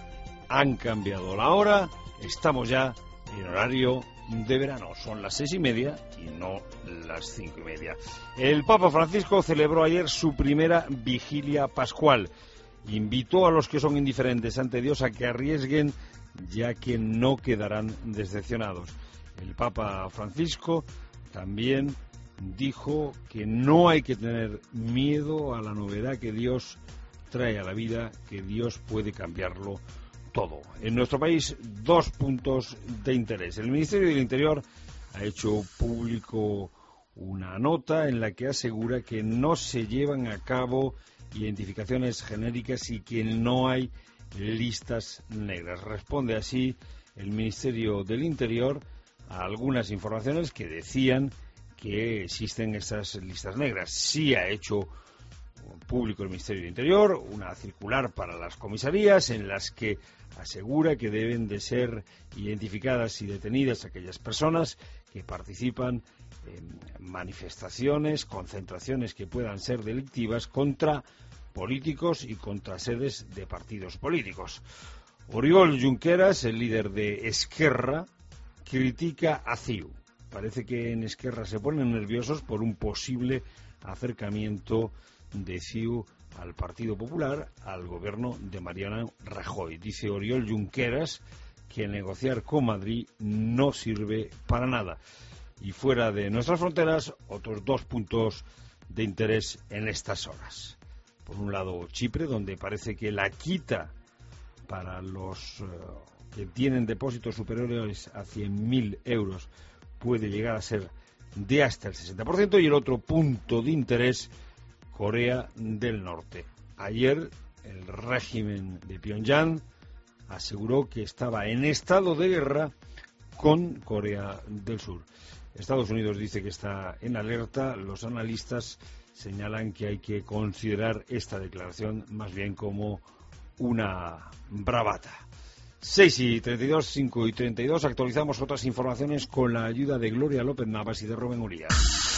[SPEAKER 1] Han cambiado la hora, estamos ya en horario de verano. Son las seis y media y no las cinco y media. El Papa Francisco celebró ayer su primera vigilia pascual. Invitó a los que son indiferentes ante Dios a que arriesguen, ya que no quedarán decepcionados. El Papa Francisco también dijo que no hay que tener miedo a la novedad que Dios trae a la vida, que Dios puede cambiarlo todo. En nuestro país, dos puntos de interés. El Ministerio del Interior ha hecho público una nota en la que asegura que no se llevan a cabo identificaciones genéricas y que no hay listas negras. Responde así el Ministerio del Interior a algunas informaciones que decían que existen estas listas negras. Sí ha hecho público el Ministerio del Interior una circular para las comisarías en las que asegura que deben de ser identificadas y detenidas aquellas personas que participan en manifestaciones, concentraciones que puedan ser delictivas contra políticos y contra sedes de partidos políticos. Oriol Junqueras, el líder de Esquerra, critica a C I U. Parece que en Esquerra se ponen nerviosos por un posible acercamiento de C I U al Partido Popular, al gobierno de Mariano Rajoy. Dice Oriol Junqueras que negociar con Madrid no sirve para nada. Y fuera de nuestras fronteras, otros dos puntos de interés en estas horas. Por un lado, Chipre, donde parece que la quita para los uh, que tienen depósitos superiores a cien mil euros puede llegar a ser de hasta el sesenta por ciento. Y el otro punto de interés, Corea del Norte. Ayer el régimen de Pyongyang aseguró que estaba en estado de guerra con Corea del Sur. Estados Unidos dice que está en alerta. Los analistas señalan que hay que considerar esta declaración más bien como una bravata. seis y treinta y dos, cinco y treinta y dos. Actualizamos otras informaciones con la ayuda de Gloria López Navas y de Rubén Urías.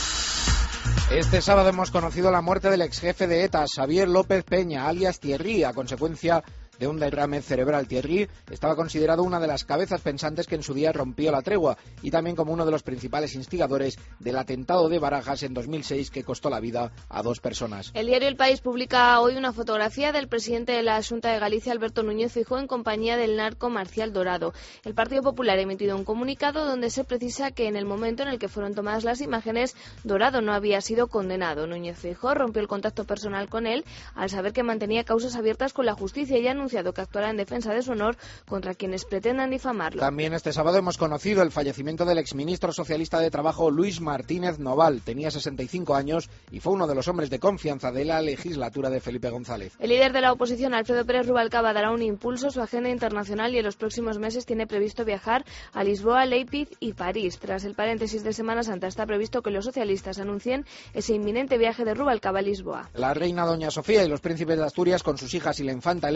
[SPEAKER 8] Este sábado hemos conocido la muerte del ex jefe de ETA, Xavier López Peña, alias Thierry, a consecuencia de un derrame cerebral. Thierry estaba considerado una de las cabezas pensantes que en su día rompió la tregua y también como uno de los principales instigadores del atentado de Barajas en dos mil seis que costó la vida a dos personas.
[SPEAKER 11] El diario El País publica hoy una fotografía del presidente de la Xunta de Galicia, Alberto Núñez Feijóo, en compañía del narco Marcial Dorado. El Partido Popular ha emitido un comunicado donde se precisa que en el momento en el que fueron tomadas las imágenes, Dorado no había sido condenado. Núñez Feijóo rompió el contacto personal con él al saber que mantenía causas abiertas con la justicia y anunció que actuará en defensa de su honor contra quienes pretendan difamarlo.
[SPEAKER 8] También este sábado hemos conocido el fallecimiento del exministro socialista de Trabajo Luis Martínez Noval. Tenía sesenta y cinco años y fue uno de los hombres de confianza de la legislatura de Felipe González.
[SPEAKER 11] El líder de la oposición, Alfredo Pérez Rubalcaba, dará un impulso a su agenda internacional y en los próximos meses tiene previsto viajar a Lisboa, Leipzig y París. Tras el paréntesis de Semana Santa está previsto que los socialistas anuncien ese inminente viaje de Rubalcaba a Lisboa.
[SPEAKER 8] La reina doña Sofía y los príncipes de Asturias con sus hijas y la infanta Elena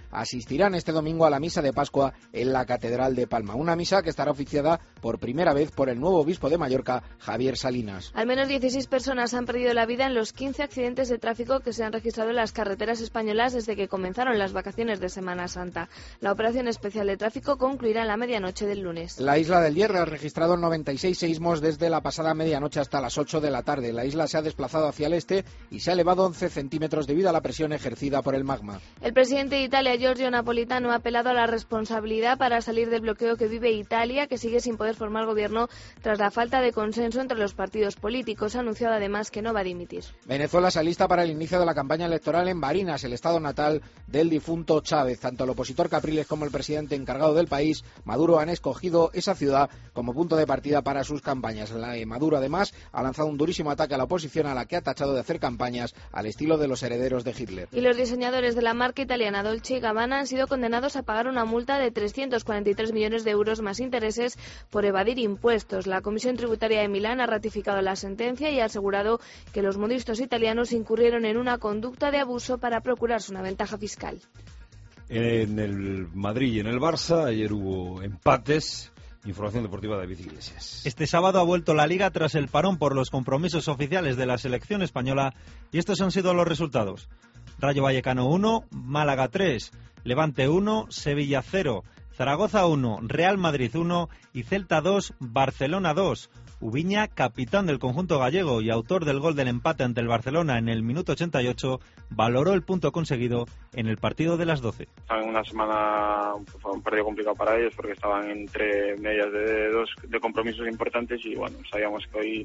[SPEAKER 8] asistirán este domingo a la misa de Pascua en la Catedral de Palma. Una misa que estará oficiada por primera vez por el nuevo obispo de Mallorca, Javier Salinas.
[SPEAKER 11] Al menos dieciséis personas han perdido la vida en los quince accidentes de tráfico que se han registrado en las carreteras españolas desde que comenzaron las vacaciones de Semana Santa. La operación especial de tráfico concluirá en la medianoche del lunes.
[SPEAKER 8] La isla del Hierro ha registrado noventa y seis seísmos desde la pasada medianoche hasta las ocho de la tarde. La isla se ha desplazado hacia el este y se ha elevado once centímetros debido a la presión ejercida por el magma.
[SPEAKER 11] El presidente de Italia, Giorgio Napolitano, ha apelado a la responsabilidad para salir del bloqueo que vive Italia, que sigue sin poder formar gobierno tras la falta de consenso entre los partidos políticos. Ha anunciado además que no va a dimitir.
[SPEAKER 8] Venezuela se alista para el inicio de la campaña electoral en Barinas, el estado natal del difunto Chávez. Tanto el opositor Capriles como el presidente encargado del país, Maduro, han escogido esa ciudad como punto de partida para sus campañas. La, eh, Maduro, además, ha lanzado un durísimo ataque a la oposición, a la que ha tachado de hacer campañas al estilo de los herederos de Hitler.
[SPEAKER 11] Y los diseñadores de la marca italiana Dolce y Gabbana han sido condenados a pagar una multa de trescientos cuarenta y tres millones de euros más intereses por evadir impuestos. La Comisión Tributaria de Milán ha ratificado la sentencia y ha asegurado que los modistos italianos incurrieron en una conducta de abuso para procurarse una ventaja fiscal.
[SPEAKER 1] En el Madrid y en el Barça ayer hubo empates. Información deportiva de David Iglesias.
[SPEAKER 12] Este sábado ha vuelto la Liga tras el parón por los compromisos oficiales de la selección española y estos han sido los resultados. Rayo Vallecano uno, Málaga tres, Levante uno, Sevilla cero, Zaragoza uno, Real Madrid uno y Celta dos, Barcelona dos. Ubiña, capitán del conjunto gallego y autor del gol del empate ante el Barcelona en el minuto ochenta y ocho, valoró el punto conseguido en el partido de las doce.
[SPEAKER 14] Estaban en una semana, fue un partido complicado para ellos porque estaban entre medias de dos de compromisos importantes y bueno, sabíamos que hoy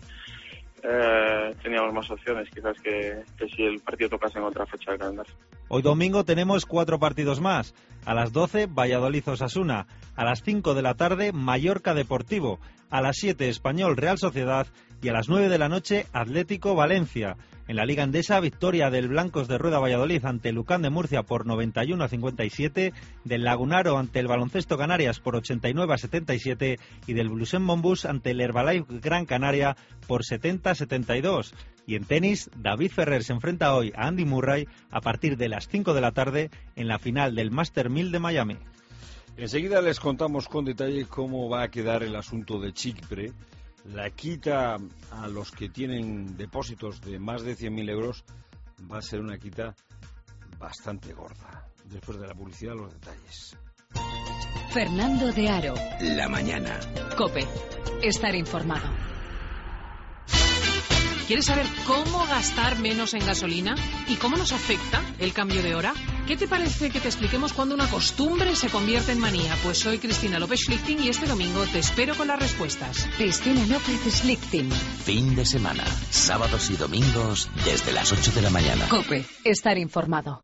[SPEAKER 14] eh, teníamos más opciones quizás que, que si el partido tocase en otra fecha del calendario.
[SPEAKER 12] Hoy domingo tenemos cuatro partidos más. A las doce, Valladolid-Osasuna. A las cinco de la tarde, Mallorca-Deportivo. A las siete, Español-Real Sociedad. Y a las nueve de la noche, Atlético-Valencia. En la Liga Endesa, victoria del Blancos de Rueda Valladolid ante Lucán de Murcia por noventa y uno a cincuenta y siete, del Lagunaro ante el Baloncesto Canarias por ochenta y nueve a setenta y siete y del Blusen Monbus ante el Herbalife Gran Canaria por setenta a setenta y dos. Y en tenis, David Ferrer se enfrenta hoy a Andy Murray a partir de las cinco de la tarde en la final del Master mil de Miami.
[SPEAKER 1] Enseguida les contamos con detalle cómo va a quedar el asunto de Chipre. La quita a los que tienen depósitos de más de cien mil euros va a ser una quita bastante gorda. Después de la publicidad, los detalles.
[SPEAKER 2] Fernando de Aro.
[SPEAKER 13] La mañana.
[SPEAKER 2] COPE. Estar informado. ¿Quieres saber cómo gastar menos en gasolina y cómo nos afecta el cambio de hora? ¿Qué te parece que te expliquemos cuando una costumbre se convierte en manía? Pues soy Cristina López Schlichting y este domingo te espero con las respuestas. Cristina López Schlichting.
[SPEAKER 13] Fin de semana, sábados y domingos desde las ocho de la mañana.
[SPEAKER 2] COPE. Estar informado.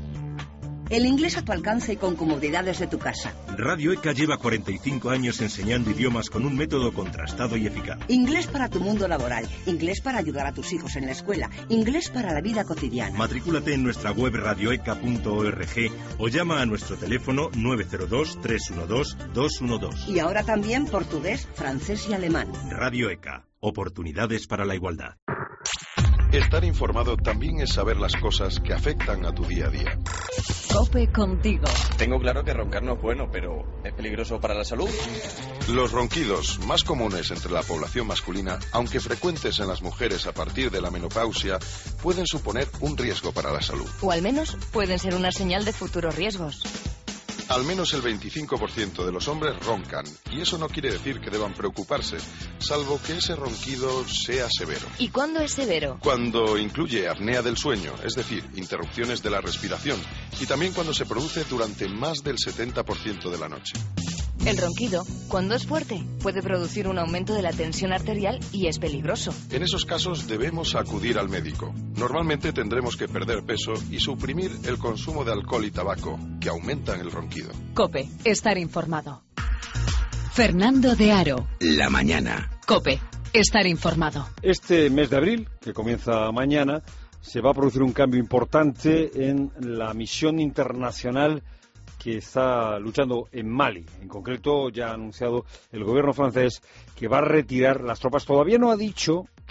[SPEAKER 15] El inglés a tu alcance y con comodidades de tu casa.
[SPEAKER 17] Radio E C A lleva cuarenta y cinco años enseñando idiomas con un método contrastado y eficaz.
[SPEAKER 15] Inglés para tu mundo laboral, inglés para ayudar a tus hijos en la escuela, inglés para la vida cotidiana.
[SPEAKER 17] Matrículate en nuestra web radioeca punto org o llama a nuestro teléfono nueve cero dos, tres uno dos, dos uno dos.
[SPEAKER 15] Y ahora también portugués, francés y alemán.
[SPEAKER 17] Radio E C A. Oportunidades para la igualdad.
[SPEAKER 25] Estar informado también es saber las cosas que afectan a tu día a día.
[SPEAKER 2] COPE contigo.
[SPEAKER 26] Tengo claro que roncar no es bueno, pero ¿es peligroso para la salud?
[SPEAKER 25] Los ronquidos, más comunes entre la población masculina, aunque frecuentes en las mujeres a partir de la menopausia, pueden suponer un riesgo para la salud.
[SPEAKER 27] O al menos pueden ser una señal de futuros riesgos.
[SPEAKER 25] Al menos el veinticinco por ciento de los hombres roncan, y eso no quiere decir que deban preocuparse, salvo que ese ronquido sea severo.
[SPEAKER 27] ¿Y cuándo es severo?
[SPEAKER 25] Cuando incluye apnea del sueño, es decir, interrupciones de la respiración, y también cuando se produce durante más del setenta por ciento de la noche.
[SPEAKER 27] El ronquido, cuando es fuerte, puede producir un aumento de la tensión arterial y es peligroso.
[SPEAKER 25] En esos casos debemos acudir al médico. Normalmente tendremos que perder peso y suprimir el consumo de alcohol y tabaco, que aumentan el ronquido.
[SPEAKER 2] COPE. Estar informado. Fernando de Aro.
[SPEAKER 13] La mañana.
[SPEAKER 2] COPE. Estar informado.
[SPEAKER 1] Este mes de abril, que comienza mañana, se va a producir un cambio importante en la misión internacional que está luchando en Mali. En concreto, ya ha anunciado el gobierno francés que va a retirar las tropas. Todavía no ha dicho qué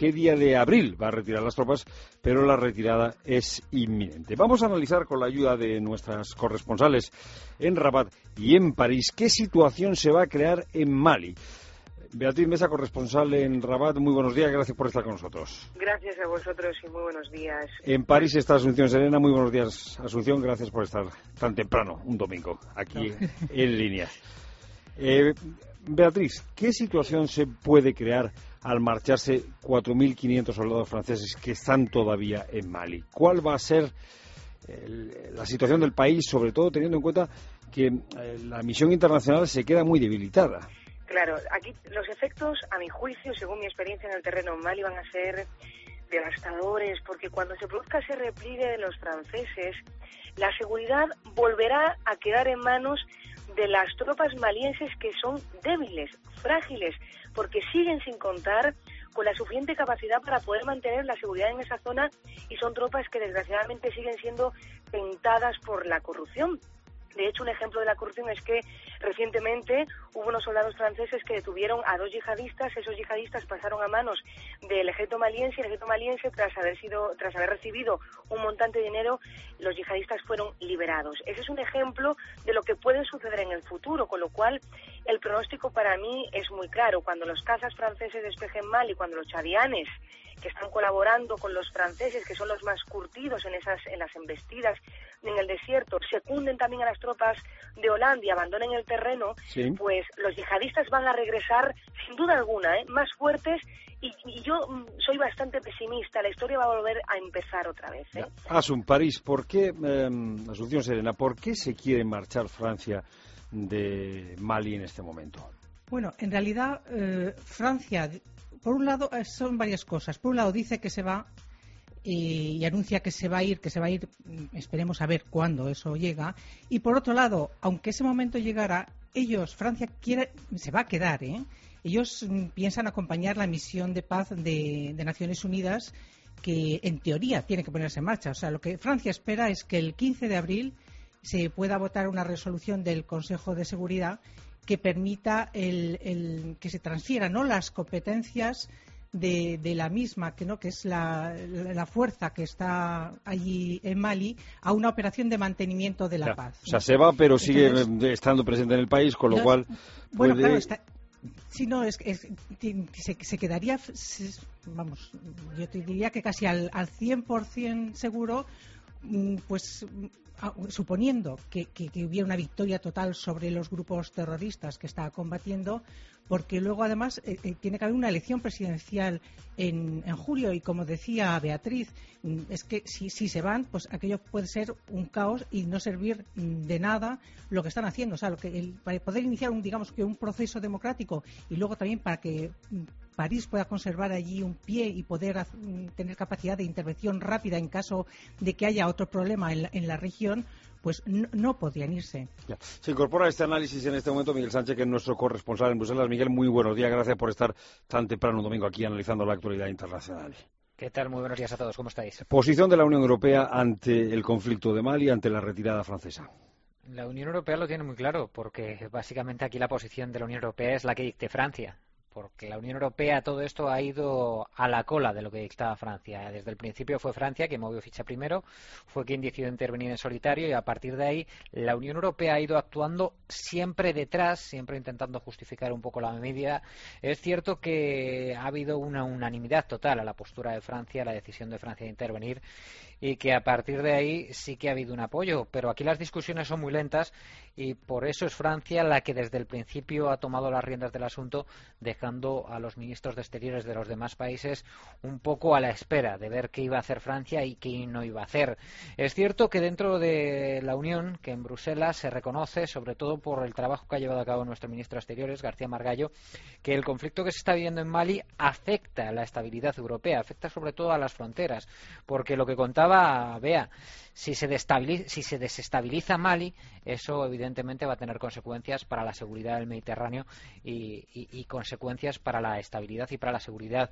[SPEAKER 1] qué día de abril va a retirar las tropas, pero la retirada es inminente. Vamos a analizar con la ayuda de nuestras corresponsales en Rabat y en París qué situación se va a crear en Mali. Beatriz Mesa, corresponsal en Rabat, muy buenos días, gracias por estar con nosotros.
[SPEAKER 7] Gracias a vosotros y muy buenos días.
[SPEAKER 1] En París está Asunción Serena, muy buenos días, Asunción, gracias por estar tan temprano, un domingo, aquí no. en línea. Eh, Beatriz, ¿qué situación se puede crear al marcharse cuatro mil quinientos soldados franceses que están todavía en Mali? ¿Cuál va a ser el, la situación del país, sobre todo teniendo en cuenta que eh, la misión internacional se queda muy debilitada?
[SPEAKER 7] Claro, aquí los efectos, a mi juicio, según mi experiencia en el terreno en Mali, van a ser devastadores, porque cuando se produzca ese repliegue de los franceses, la seguridad volverá a quedar en manos de las tropas malienses, que son débiles, frágiles, porque siguen sin contar con la suficiente capacidad para poder mantener la seguridad en esa zona, y son tropas que desgraciadamente siguen siendo tentadas por la corrupción. De hecho, un ejemplo de la corrupción es que recientemente hubo unos soldados franceses que detuvieron a dos yihadistas. Esos yihadistas pasaron a manos del ejército maliense, y el ejército maliense, tras haber sido, tras haber recibido un montante de dinero, los yihadistas fueron liberados. Ese es un ejemplo de lo que puede suceder en el futuro, con lo cual el pronóstico para mí es muy claro. Cuando los cazas franceses despejen Mali, cuando los chadianes, que están colaborando con los franceses, que son los más curtidos en esas en las embestidas en el desierto, secunden también a las tropas de Hollande y abandonen el terreno, sí. Pues los yihadistas van a regresar sin duda alguna, ¿eh? más fuertes, y, y yo soy bastante pesimista. La historia va a volver a empezar otra vez, ¿eh?
[SPEAKER 1] Asun, París, ¿por qué, eh, Asunción Serena, por qué se quiere marchar Francia de Mali en este momento?
[SPEAKER 10] Bueno, en realidad eh, Francia, por un lado, son varias cosas. Por un lado dice que se va y, y anuncia que se va a ir, que se va a ir, esperemos a ver cuándo eso llega. Y por otro lado, aunque ese momento llegara, ellos, Francia, quiere, se va a quedar, ¿eh? Ellos mm, piensan acompañar la misión de paz de, de Naciones Unidas, que en teoría tiene que ponerse en marcha. O sea, lo que Francia espera es que el quince de abril se pueda votar una resolución del Consejo de Seguridad que permita el, el, que se transfieran, ¿no?, las competencias de, de la misma, que no que es la, la fuerza que está allí en Mali, a una operación de mantenimiento de la ya, paz.
[SPEAKER 1] O sea, se va, pero sigue Entonces, estando presente en el país, con lo no, cual
[SPEAKER 10] bueno,
[SPEAKER 1] puede...
[SPEAKER 10] claro, está, sí, no, es, es se, se quedaría, vamos, yo te diría que casi al, al cien por ciento seguro, pues suponiendo que, que, que hubiera una victoria total sobre los grupos terroristas que está combatiendo, porque luego además eh, eh, tiene que haber una elección presidencial en, en julio, y como decía Beatriz, es que si, si se van, pues aquello puede ser un caos y no servir de nada lo que están haciendo. O sea, lo que el, para poder iniciar un, digamos que un proceso democrático, y luego también para que París pueda conservar allí un pie y poder hacer, tener capacidad de intervención rápida en caso de que haya otro problema en la, en la región, pues no, no podrían irse.
[SPEAKER 1] Ya. Se incorpora a este análisis en este momento Miguel Sánchez, que es nuestro corresponsal en Bruselas. Miguel, muy buenos días, gracias por estar tan temprano un domingo aquí analizando la actualidad internacional.
[SPEAKER 16] ¿Qué tal? Muy buenos días a todos, ¿cómo estáis?
[SPEAKER 1] Posición de la Unión Europea ante el conflicto de Mali, ante la retirada francesa.
[SPEAKER 16] La Unión Europea lo tiene muy claro, porque básicamente aquí la posición de la Unión Europea es la que dicte Francia, porque la Unión Europea todo esto ha ido a la cola de lo que dictaba Francia. Desde el principio fue Francia quien movió ficha primero, fue quien decidió intervenir en solitario, y a partir de ahí la Unión Europea ha ido actuando siempre detrás, siempre intentando justificar un poco la medida. Es cierto que ha habido una unanimidad total a la postura de Francia, a la decisión de Francia de intervenir, y que a partir de ahí sí que ha habido un apoyo, pero aquí las discusiones son muy lentas, y por eso es Francia la que desde el principio ha tomado las riendas del asunto, dejando a los ministros de Exteriores de los demás países un poco a la espera de ver qué iba a hacer Francia y qué no iba a hacer. Es cierto que dentro de la Unión, que en Bruselas se reconoce, sobre todo por el trabajo que ha llevado a cabo nuestro ministro de Exteriores, García Margallo, que el conflicto que se está viviendo en Mali afecta a la estabilidad europea, afecta sobre todo a las fronteras, porque lo que contaba Bea, si se, si se desestabiliza Mali, eso evidentemente va a tener consecuencias para la seguridad del Mediterráneo y, y, y consecuencias consecuencias para la estabilidad y para la seguridad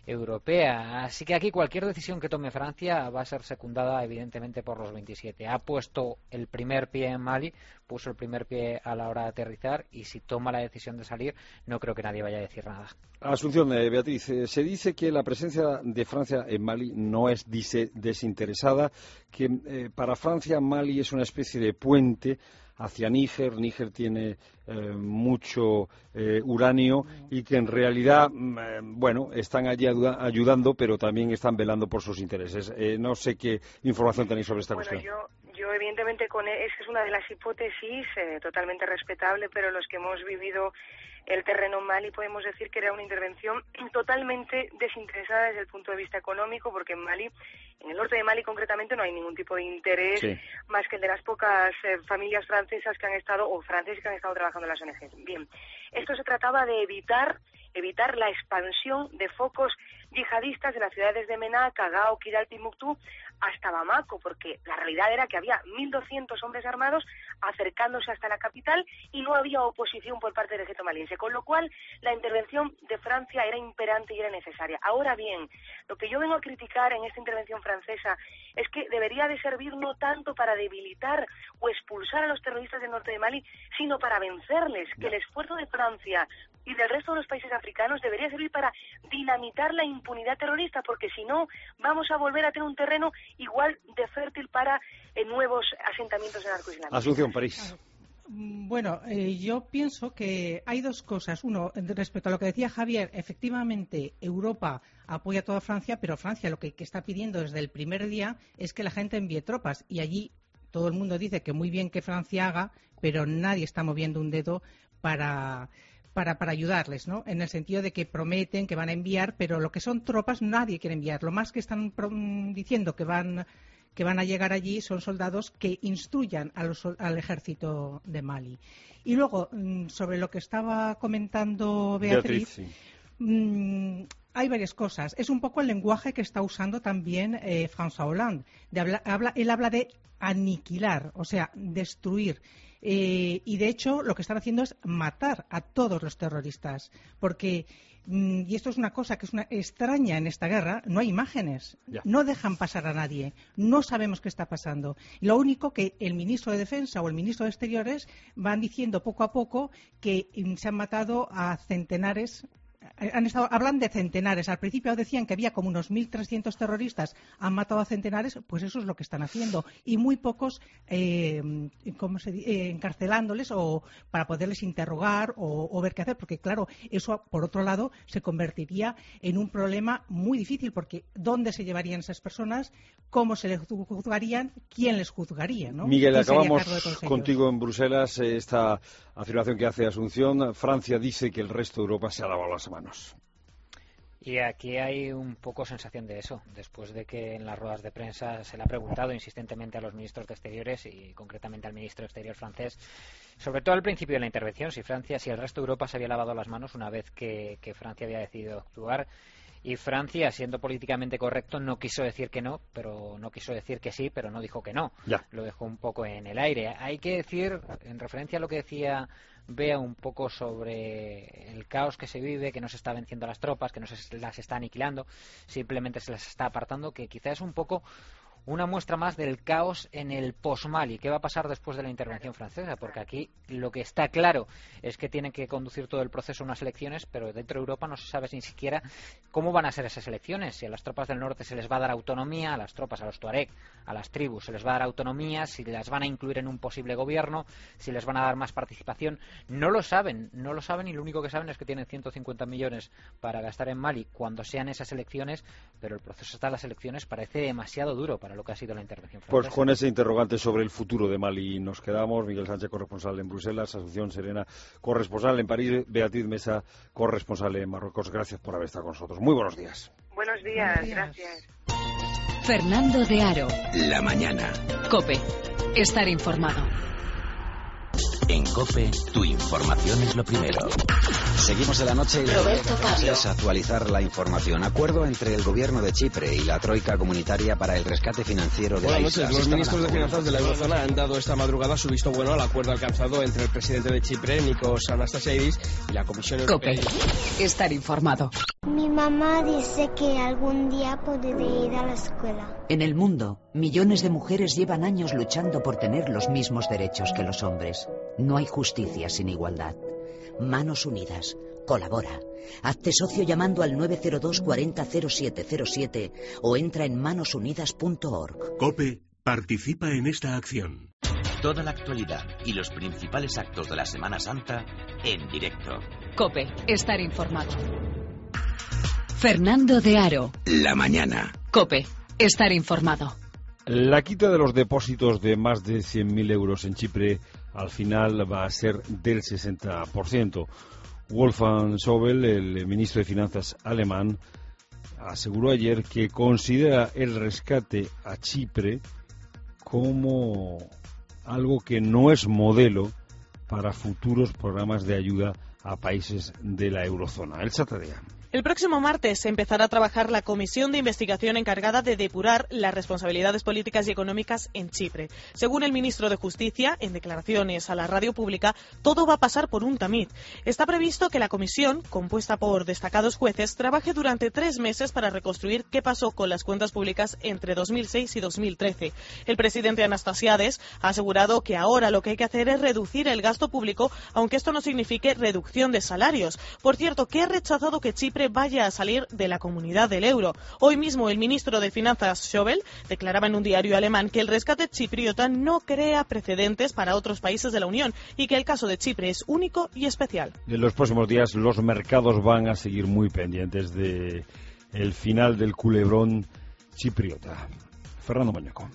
[SPEAKER 16] europea. Así que aquí cualquier decisión que tome Francia va a ser secundada evidentemente por los veintisiete. Ha puesto el primer pie en Mali, puso el primer pie a la hora de aterrizar, y si toma la decisión de salir, no creo que nadie vaya a decir nada.
[SPEAKER 1] Asunción, eh, Beatriz, eh, se dice que la presencia de Francia en Mali no es dise- desinteresada, que eh, para Francia Mali es una especie de puente hacia Níger. Níger tiene eh, mucho eh, uranio y que en realidad, eh, bueno, están allí ayudando, pero también están velando por sus intereses. Eh, no sé qué información tenéis sobre esta
[SPEAKER 7] bueno,
[SPEAKER 1] cuestión.
[SPEAKER 7] Yo... Yo, evidentemente, con esa es una de las hipótesis eh, totalmente respetable, pero los que hemos vivido el terreno en Mali podemos decir que era una intervención totalmente desinteresada desde el punto de vista económico, porque en Mali, en el norte de Mali concretamente, no hay ningún tipo de interés sí. más que el de las pocas eh, familias francesas que han estado, o franceses que han estado trabajando en las O N Ges. Bien, esto se trataba de evitar evitar la expansión de focos yihadistas de las ciudades de Mená, Cagao, Kidal, Timbuktu, hasta Bamako, porque la realidad era que había mil doscientos hombres armados acercándose hasta la capital y no había oposición por parte del ejército maliense, con lo cual la intervención de Francia era imperante y era necesaria. Ahora bien, lo que yo vengo a criticar en esta intervención francesa es que debería de servir no tanto para debilitar o expulsar a los terroristas del norte de Mali, sino para vencerles, que el esfuerzo de Francia y del resto de los países africanos debería servir para dinamitar la impunidad terrorista, porque si no vamos a volver a tener un terreno igual de fértil para eh, nuevos asentamientos narcoislámicos.
[SPEAKER 1] Asunción, París.
[SPEAKER 10] Bueno, eh, yo pienso que hay dos cosas. Uno, respecto a lo que decía Javier, efectivamente Europa apoya a toda Francia, pero Francia lo que, que está pidiendo desde el primer día es que la gente envíe tropas, y allí todo el mundo dice que muy bien que Francia haga, pero nadie está moviendo un dedo para... Para, para ayudarles, ¿no? En el sentido de que prometen que van a enviar, pero lo que son tropas nadie quiere enviar. Lo más que están pro, diciendo que van que van a llegar allí son soldados que instruyan a los, al ejército de Mali. Y luego, sobre lo que estaba comentando Beatriz, Beatriz sí. mmm, hay varias cosas. Es un poco el lenguaje que está usando también eh, François Hollande. De habla, habla, él habla de aniquilar, o sea, destruir. Eh, y de hecho lo que están haciendo es matar a todos los terroristas, porque mm, y esto es una cosa que es una extraña en esta guerra, no hay imágenes, ya. no dejan pasar a nadie, no sabemos qué está pasando. Lo único que el ministro de Defensa o el ministro de Exteriores van diciendo poco a poco que mm, se han matado a centenares. Han estado, hablan de centenares. Al principio decían que había como unos mil trescientos terroristas, han matado a centenares, pues eso es lo que están haciendo. Y muy pocos eh, ¿cómo se dice? Eh, encarcelándoles o para poderles interrogar o, o ver qué hacer, porque claro, eso por otro lado se convertiría en un problema muy difícil, porque ¿dónde se llevarían esas personas? ¿Cómo se les juzgarían? ¿Quién les juzgaría? ¿no?
[SPEAKER 1] Miguel, acabamos contigo en Bruselas esta afirmación que hace Asunción. Francia dice que el resto de Europa se ha lavado las manos.
[SPEAKER 16] Y aquí hay un poco sensación de eso, después de que en las ruedas de prensa se le ha preguntado insistentemente a los ministros de Exteriores y concretamente al ministro de Exterior francés, sobre todo al principio de la intervención, si Francia, si el resto de Europa se había lavado las manos una vez que, que Francia había decidido actuar. Y Francia, siendo políticamente correcto, no quiso decir que no, pero no quiso decir que sí, pero no dijo que no. Ya. Lo dejó un poco en el aire. Hay que decir, en referencia a lo que decía Bea un poco sobre el caos que se vive, que no se está venciendo a las tropas, que no se las está aniquilando, simplemente se las está apartando, que quizás es un poco una muestra más del caos en el post-Mali. ¿Qué va a pasar después de la intervención francesa? Porque aquí lo que está claro es que tienen que conducir todo el proceso unas elecciones, pero dentro de Europa no se sabe ni siquiera cómo van a ser esas elecciones. Si a las tropas del norte se les va a dar autonomía, a las tropas, a los tuareg, a las tribus se les va a dar autonomía, si las van a incluir en un posible gobierno, si les van a dar más participación. No lo saben, no lo saben y lo único que saben es que tienen ciento cincuenta millones para gastar en Mali cuando sean esas elecciones, pero el proceso hasta las elecciones parece demasiado duro para lo que ha sido la intervención francesa.
[SPEAKER 1] Pues con ese interrogante sobre el futuro de Mali nos quedamos. Miguel Sánchez, corresponsal en Bruselas, Asunción Serena, corresponsal en París, Beatriz Mesa, corresponsal en Marruecos. Gracias por haber estado con nosotros. Muy buenos días.
[SPEAKER 7] Buenos días, buenos días. Gracias.
[SPEAKER 27] Fernando de Aro.
[SPEAKER 13] La mañana.
[SPEAKER 27] COPE. Estar informado.
[SPEAKER 13] En COPE, tu información es lo primero.
[SPEAKER 5] Seguimos de la noche y
[SPEAKER 13] Roberto Pablo.
[SPEAKER 5] es actualizar la información. Acuerdo entre el gobierno de Chipre y la troika comunitaria para el rescate financiero de
[SPEAKER 18] Buenas
[SPEAKER 5] la
[SPEAKER 18] noches.
[SPEAKER 5] isla.
[SPEAKER 18] Los
[SPEAKER 5] Se
[SPEAKER 18] ministros de
[SPEAKER 5] estaban a
[SPEAKER 18] Finanzas de la eurozona han dado esta madrugada su visto bueno al acuerdo alcanzado entre el presidente de Chipre, Nikos Anastasiadis, y la Comisión Europea.
[SPEAKER 19] COPE. Estar informado.
[SPEAKER 20] Mi mamá dice que algún día podré ir a la escuela.
[SPEAKER 15] En el mundo, millones de mujeres llevan años luchando por tener los mismos derechos que los hombres. No hay justicia sin igualdad. Manos Unidas. Colabora. Hazte socio llamando al nueve cero dos cuarenta cero siete cero siete o entra en manos unidas punto org.
[SPEAKER 17] COPE participa en esta acción.
[SPEAKER 13] Toda la actualidad y los principales actos de la Semana Santa en directo.
[SPEAKER 19] COPE. Estar informado. Fernando de Aro.
[SPEAKER 13] La mañana.
[SPEAKER 19] COPE. Estar informado.
[SPEAKER 1] La quita de los depósitos de más de cien mil euros en Chipre al final va a ser del sesenta por ciento. Wolfgang Schäuble, el ministro de Finanzas alemán, aseguró ayer que considera el rescate a Chipre como algo que no es modelo para futuros programas de ayuda a países de la eurozona. El Chatadea.
[SPEAKER 21] El próximo martes empezará a trabajar la comisión de investigación encargada de depurar las responsabilidades políticas y económicas en Chipre. Según el ministro de Justicia, en declaraciones a la radio pública, todo va a pasar por un tamiz. Está previsto que la comisión, compuesta por destacados jueces, trabaje durante tres meses para reconstruir qué pasó con las cuentas públicas entre dos mil seis y dos mil trece. El presidente Anastasiades ha asegurado que ahora lo que hay que hacer es reducir el gasto público, aunque esto no signifique reducción de salarios. Por cierto, que ha rechazado que Chipre vaya a salir de la comunidad del euro. Hoy mismo el ministro de Finanzas Schäuble declaraba en un diario alemán que el rescate chipriota no crea precedentes para otros países de la Unión y que el caso de Chipre es único y especial.
[SPEAKER 1] En los próximos días los mercados van a seguir muy pendientes de el final del culebrón chipriota. Fernando Mañaco.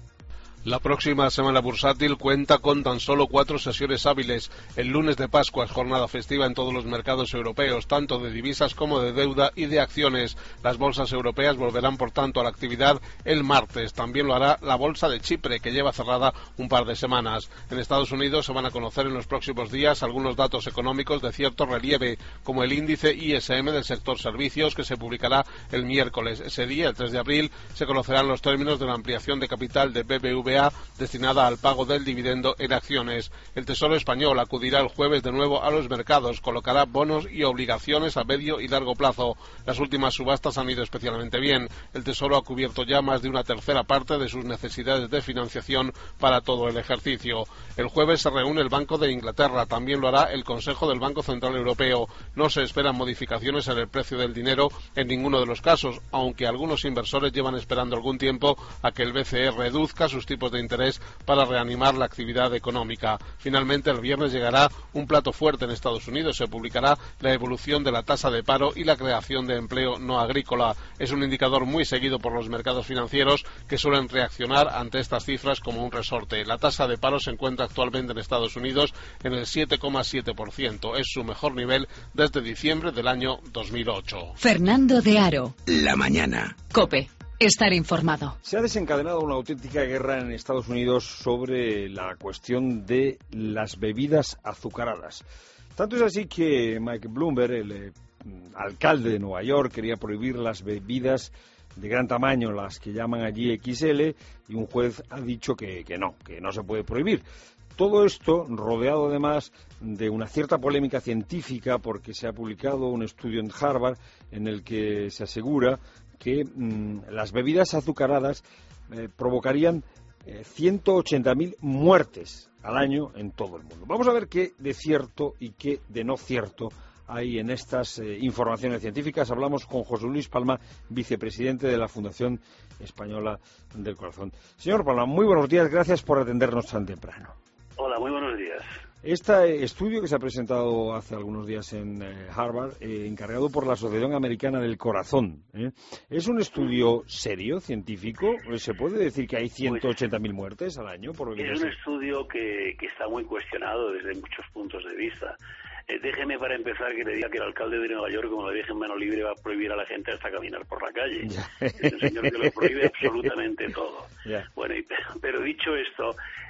[SPEAKER 22] La próxima semana bursátil cuenta con tan solo cuatro sesiones hábiles. El lunes de Pascua es jornada festiva en todos los mercados europeos, tanto de divisas como de deuda y de acciones. Las bolsas europeas volverán, por tanto, a la actividad el martes. También lo hará la bolsa de Chipre, que lleva cerrada un par de semanas. En Estados Unidos se van a conocer en los próximos días algunos datos económicos de cierto relieve, como el índice I S M del sector servicios, que se publicará el miércoles. Ese día, el tres de abril, se conocerán los términos de la ampliación de capital de B B V A destinada al pago del dividendo en acciones. El Tesoro español acudirá el jueves de nuevo a los mercados, colocará bonos y obligaciones a medio y largo plazo. Las últimas subastas han ido especialmente bien. El Tesoro ha cubierto ya más de una tercera parte de sus necesidades de financiación para todo el ejercicio. El jueves se reúne el Banco de Inglaterra, también lo hará el Consejo del Banco Central Europeo. No se esperan modificaciones en el precio del dinero en ninguno de los casos, aunque algunos inversores llevan esperando algún tiempo a que el B C E reduzca sus tipos de interés para reanimar la actividad económica. Finalmente, el viernes llegará un plato fuerte en Estados Unidos. Se publicará la evolución de la tasa de paro y la creación de empleo no agrícola. Es un indicador muy seguido por los mercados financieros, que suelen reaccionar ante estas cifras como un resorte. La tasa de paro se encuentra actualmente en Estados Unidos en el siete coma siete por ciento. Es su mejor nivel desde diciembre del año dos mil ocho.
[SPEAKER 19] Fernando de Aro.
[SPEAKER 13] La mañana.
[SPEAKER 19] COPE. Estar informado.
[SPEAKER 1] Se ha desencadenado una auténtica guerra en Estados Unidos sobre la cuestión de las bebidas azucaradas. Tanto es así que Mike Bloomberg, el eh, alcalde de Nueva York, quería prohibir las bebidas de gran tamaño, las que llaman allí equis ele, y un juez ha dicho que, que no, que no se puede prohibir. Todo esto rodeado además de una cierta polémica científica, porque se ha publicado un estudio en Harvard en el que se asegura que mmm, las bebidas azucaradas eh, provocarían eh, ciento ochenta mil muertes al año en todo el mundo. Vamos a ver qué de cierto y qué de no cierto hay en estas eh, informaciones científicas. Hablamos con José Luis Palma, vicepresidente de la Fundación Española del Corazón. Señor Palma, muy buenos días, gracias por atendernos tan temprano.
[SPEAKER 23] Hola, muy buenos días.
[SPEAKER 1] Este estudio que se ha presentado hace algunos días en eh, Harvard, eh, encargado por la Asociación Americana del Corazón, ¿eh? ¿es un estudio serio, científico? ¿Se puede decir que hay ciento ochenta mil muertes al año por bebidas?
[SPEAKER 23] Es un estudio que, que está muy cuestionado desde muchos puntos de vista. Eh, déjeme para empezar que le diga que el alcalde de Nueva York, como le dije en mano libre, va a prohibir a la gente hasta caminar por la calle. Es un señor que lo prohíbe absolutamente todo.
[SPEAKER 1] Yeah.
[SPEAKER 23] Bueno, y, pero dicho esto,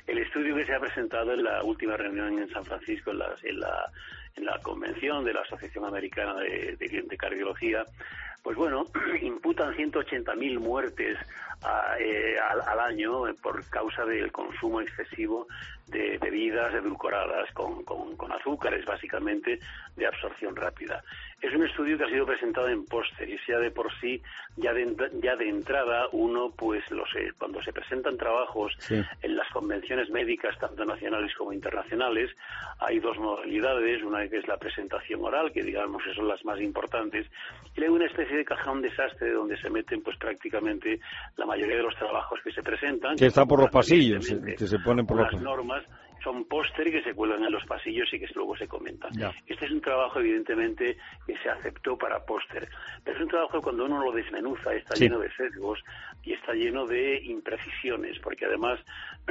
[SPEAKER 23] El estudio que se ha presentado en la última reunión en San Francisco, en la, en la, en la convención de la Asociación Americana de, de, de Cardiología, pues bueno, imputan ciento ochenta mil muertes a, eh, al, al año por causa del consumo excesivo de bebidas edulcoradas con, con, con azúcares, básicamente de absorción rápida. Es un estudio que ha sido presentado en póster y sea de por sí, ya de, ya de entrada, uno, pues los, eh, cuando se presentan trabajos sí. en las convenciones médicas, tanto nacionales como internacionales, hay dos modalidades, una que es la presentación oral, que digamos que son las más importantes, y luego una especie de cajón desastre donde se meten pues prácticamente la mayoría de los trabajos que se presentan.
[SPEAKER 1] Que está por los pasillos, que se ponen por
[SPEAKER 23] las
[SPEAKER 1] los
[SPEAKER 23] normas. Son póster que se cuelgan en los pasillos y que luego se comentan.
[SPEAKER 1] Ya.
[SPEAKER 23] Este es un trabajo, evidentemente, que se aceptó para póster. Pero es un trabajo que cuando uno lo desmenuza está sí. lleno de sesgos y está lleno de imprecisiones, porque además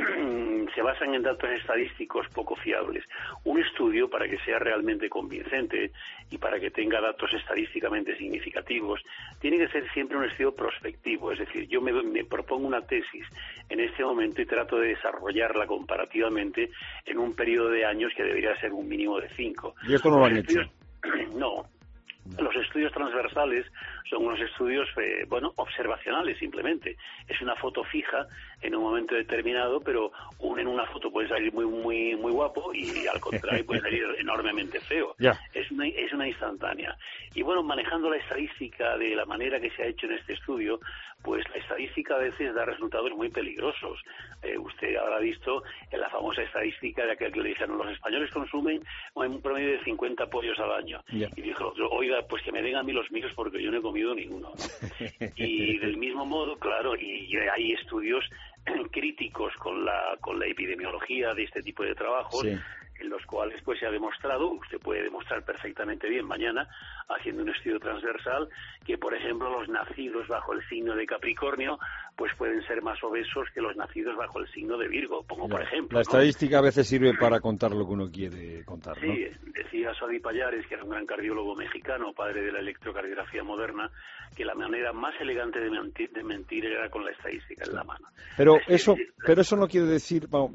[SPEAKER 23] se basan en datos estadísticos poco fiables. Un estudio, para que sea realmente convincente y para que tenga datos estadísticamente significativos, tiene que ser siempre un estudio prospectivo. Es decir, yo me, me propongo una tesis en este momento y trato de desarrollarla comparativamente en un periodo de años que debería ser un mínimo de cinco.
[SPEAKER 1] ¿Y esto no lo han hecho?
[SPEAKER 23] No. Los estudios transversales son unos estudios, eh, bueno, observacionales simplemente. Es una foto fija en un momento determinado, pero un, en una foto puede salir muy muy muy guapo y al contrario puede salir enormemente feo.
[SPEAKER 1] Ya.
[SPEAKER 23] Es una, es una instantánea. Y bueno, manejando la estadística de la manera que se ha hecho en este estudio, pues la estadística a veces da resultados muy peligrosos. Eh, usted habrá visto en la famosa estadística de aquel que le dijeron los españoles consumen un promedio de cincuenta pollos al año.
[SPEAKER 1] Yeah.
[SPEAKER 23] Y dijo, oiga, pues que me den a mí los míos porque yo no he comido ninguno, ¿no? Y del mismo modo, claro, y hay estudios críticos con la con la epidemiología de este tipo de trabajos, sí. en los cuales pues se ha demostrado, usted puede demostrar perfectamente bien mañana, haciendo un estudio transversal, que por ejemplo los nacidos bajo el signo de Capricornio pues pueden ser más obesos que los nacidos bajo el signo de Virgo, pongo
[SPEAKER 1] ya.
[SPEAKER 23] por ejemplo.
[SPEAKER 1] La estadística ¿no? a veces sirve para contar lo que uno quiere contar, ¿no?
[SPEAKER 23] Sí, decía Sadi Pallares, que era un gran cardiólogo mexicano, padre de la electrocardiografía moderna, que la manera más elegante de mentir, de mentir era con la estadística en la mano.
[SPEAKER 1] Pero eso, pero eso no quiere decir, bueno,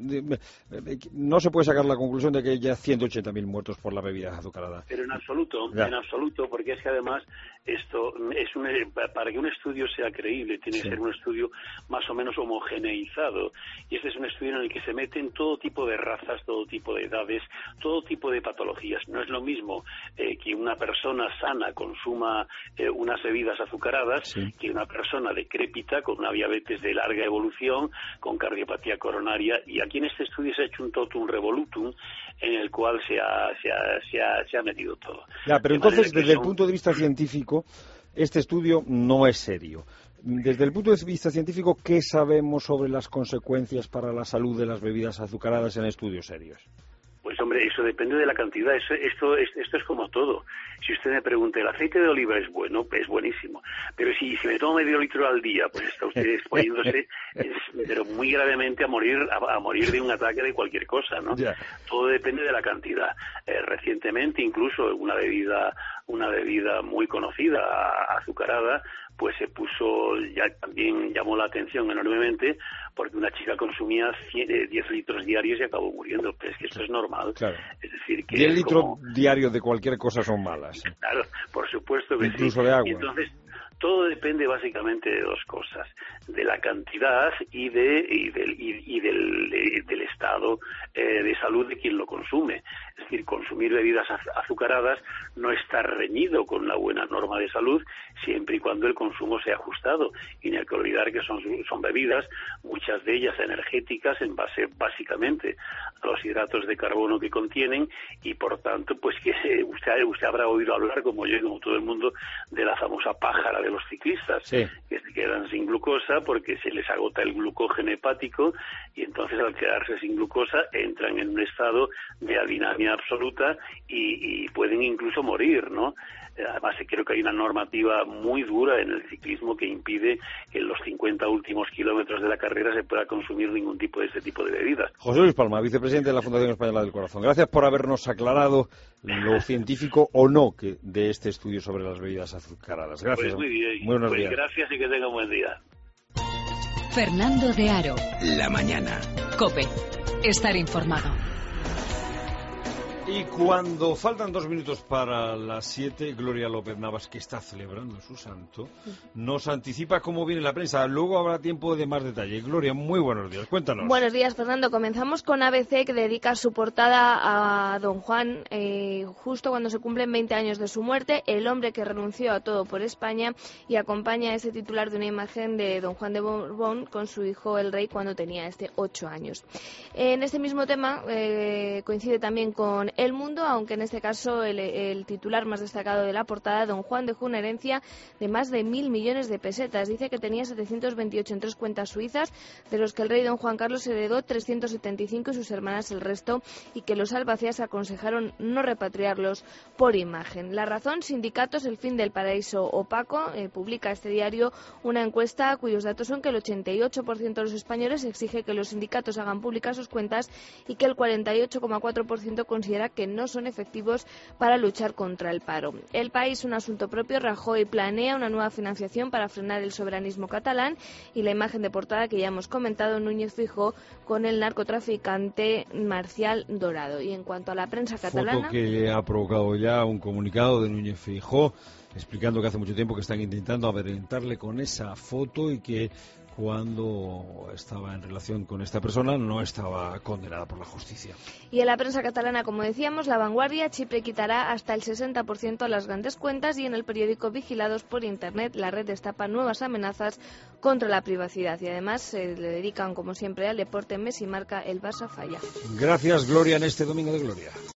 [SPEAKER 1] no se puede sacar la conclusión de que haya ciento ochenta mil muertos por la bebida azucarada.
[SPEAKER 23] Pero en absoluto,
[SPEAKER 1] ya.
[SPEAKER 23] en absoluto, porque es que además esto es un, para que un estudio sea creíble tiene sí. que ser un estudio más o menos homogeneizado, y este es un estudio en el que se meten todo tipo de razas, todo tipo de edades, todo tipo de patologías. No es lo mismo eh, que una persona sana consuma eh, unas bebidas azucaradas sí. que una persona decrépita con una diabetes de larga evolución, con cardiopatía coronaria, y aquí en este estudio se ha hecho un totum revolutum en el cual se ha, se ha, se ha, se ha metido todo.
[SPEAKER 1] Ya, pero de entonces, desde son... el punto de vista científico, este estudio no es serio. Desde el punto de vista científico, ¿qué sabemos sobre las consecuencias para la salud de las bebidas azucaradas en estudios serios?
[SPEAKER 23] Pues hombre, eso depende de la cantidad. Eso, esto, esto es como todo. Si usted me pregunta, ¿el aceite de oliva es bueno? Es buenísimo. Pero si, si me tomo medio litro al día, pues está usted exponiéndose es, pero muy gravemente a morir a, a morir de un ataque de cualquier cosa, ¿no? Yeah. Todo depende de la cantidad. Eh, recientemente, incluso una bebida una bebida muy conocida, azucarada, pues se puso, ya también llamó la atención enormemente, porque una chica consumía diez litros diarios y acabó muriendo. Pero es que esto es normal.
[SPEAKER 1] Claro.
[SPEAKER 23] Es decir, que
[SPEAKER 1] diez litros
[SPEAKER 23] como...
[SPEAKER 1] diarios de cualquier cosa son malas.
[SPEAKER 23] Claro, por supuesto que
[SPEAKER 1] incluso
[SPEAKER 23] sí.
[SPEAKER 1] de agua.
[SPEAKER 23] Y entonces, todo depende básicamente de dos cosas, de la cantidad y de y del, y, y del, de, del estado eh, de salud de quien lo consume. Es decir, consumir bebidas azucaradas no está reñido con la buena norma de salud siempre y cuando el consumo sea ajustado. Y no hay que olvidar que son, son bebidas, muchas de ellas energéticas, en base básicamente a los hidratos de carbono que contienen, y por tanto, pues que usted, usted habrá oído hablar, como yo y como todo el mundo, de la famosa pájara de los ciclistas,
[SPEAKER 1] sí.
[SPEAKER 23] que se quedan sin glucosa porque se les agota el glucógeno hepático, y entonces al quedarse sin glucosa entran en un estado de adinamia absoluta y, y pueden incluso morir, ¿no? Además, creo que hay una normativa muy dura en el ciclismo que impide que en los cincuenta últimos kilómetros de la carrera se pueda consumir ningún tipo de ese tipo de bebidas.
[SPEAKER 1] José Luis Palma, vicepresidente de la Fundación Española del Corazón. Gracias por habernos aclarado lo científico o no que de este estudio sobre las bebidas azucaradas. Gracias.
[SPEAKER 23] Pues muy bien.
[SPEAKER 1] Muy buenos
[SPEAKER 23] pues
[SPEAKER 1] días.
[SPEAKER 23] Gracias y que tenga un buen día.
[SPEAKER 19] Fernando de Aro.
[SPEAKER 13] La mañana.
[SPEAKER 19] COPE. estar informado.
[SPEAKER 1] Y cuando faltan dos minutos para las siete, Gloria López Navas, que está celebrando su santo, nos anticipa cómo viene la prensa. Luego habrá tiempo de más detalle. Gloria, muy buenos días. Cuéntanos.
[SPEAKER 3] Buenos días, Fernando. Comenzamos con A B C, que dedica su portada a don Juan, eh, justo cuando se cumplen veinte años de su muerte, el hombre que renunció a todo por España, y acompaña ese titular de una imagen de don Juan de Borbón con su hijo el rey cuando tenía este ocho años. En este mismo tema eh, coincide también con El Mundo, aunque en este caso el, el titular más destacado de la portada: don Juan dejó una herencia de más de mil millones de pesetas. Dice que tenía setecientos veintiocho en tres cuentas suizas, de los que el rey don Juan Carlos heredó trescientos setenta y cinco y sus hermanas el resto, y que los albacías aconsejaron no repatriarlos por imagen. La razón: sindicatos, el fin del paraíso opaco. Eh, publica este diario una encuesta cuyos datos son que el ochenta y ocho por ciento de los españoles exige que los sindicatos hagan públicas sus cuentas y que el cuarenta y ocho coma cuatro por ciento considera que no son efectivos para luchar contra el paro. El País, un asunto propio: Rajoy planea una nueva financiación para frenar el soberanismo catalán, y la imagen de portada que ya hemos comentado, Núñez Feijóo con el narcotraficante Marcial Dorado. Y en cuanto a la prensa catalana...
[SPEAKER 1] Foto que ha provocado ya un comunicado de Núñez Feijóo explicando que hace mucho tiempo que están intentando amedrentarle con esa foto y que cuando estaba en relación con esta persona no estaba condenada por la justicia.
[SPEAKER 3] Y en la prensa catalana, como decíamos, La Vanguardia: Chipre quitará hasta el sesenta por ciento a las grandes cuentas, y en el periódico Vigilados por Internet, la red destapa nuevas amenazas contra la privacidad. Y además se le dedican, como siempre, al deporte. Messi marca, el Barça falla.
[SPEAKER 1] Gracias, Gloria, en este Domingo de Gloria.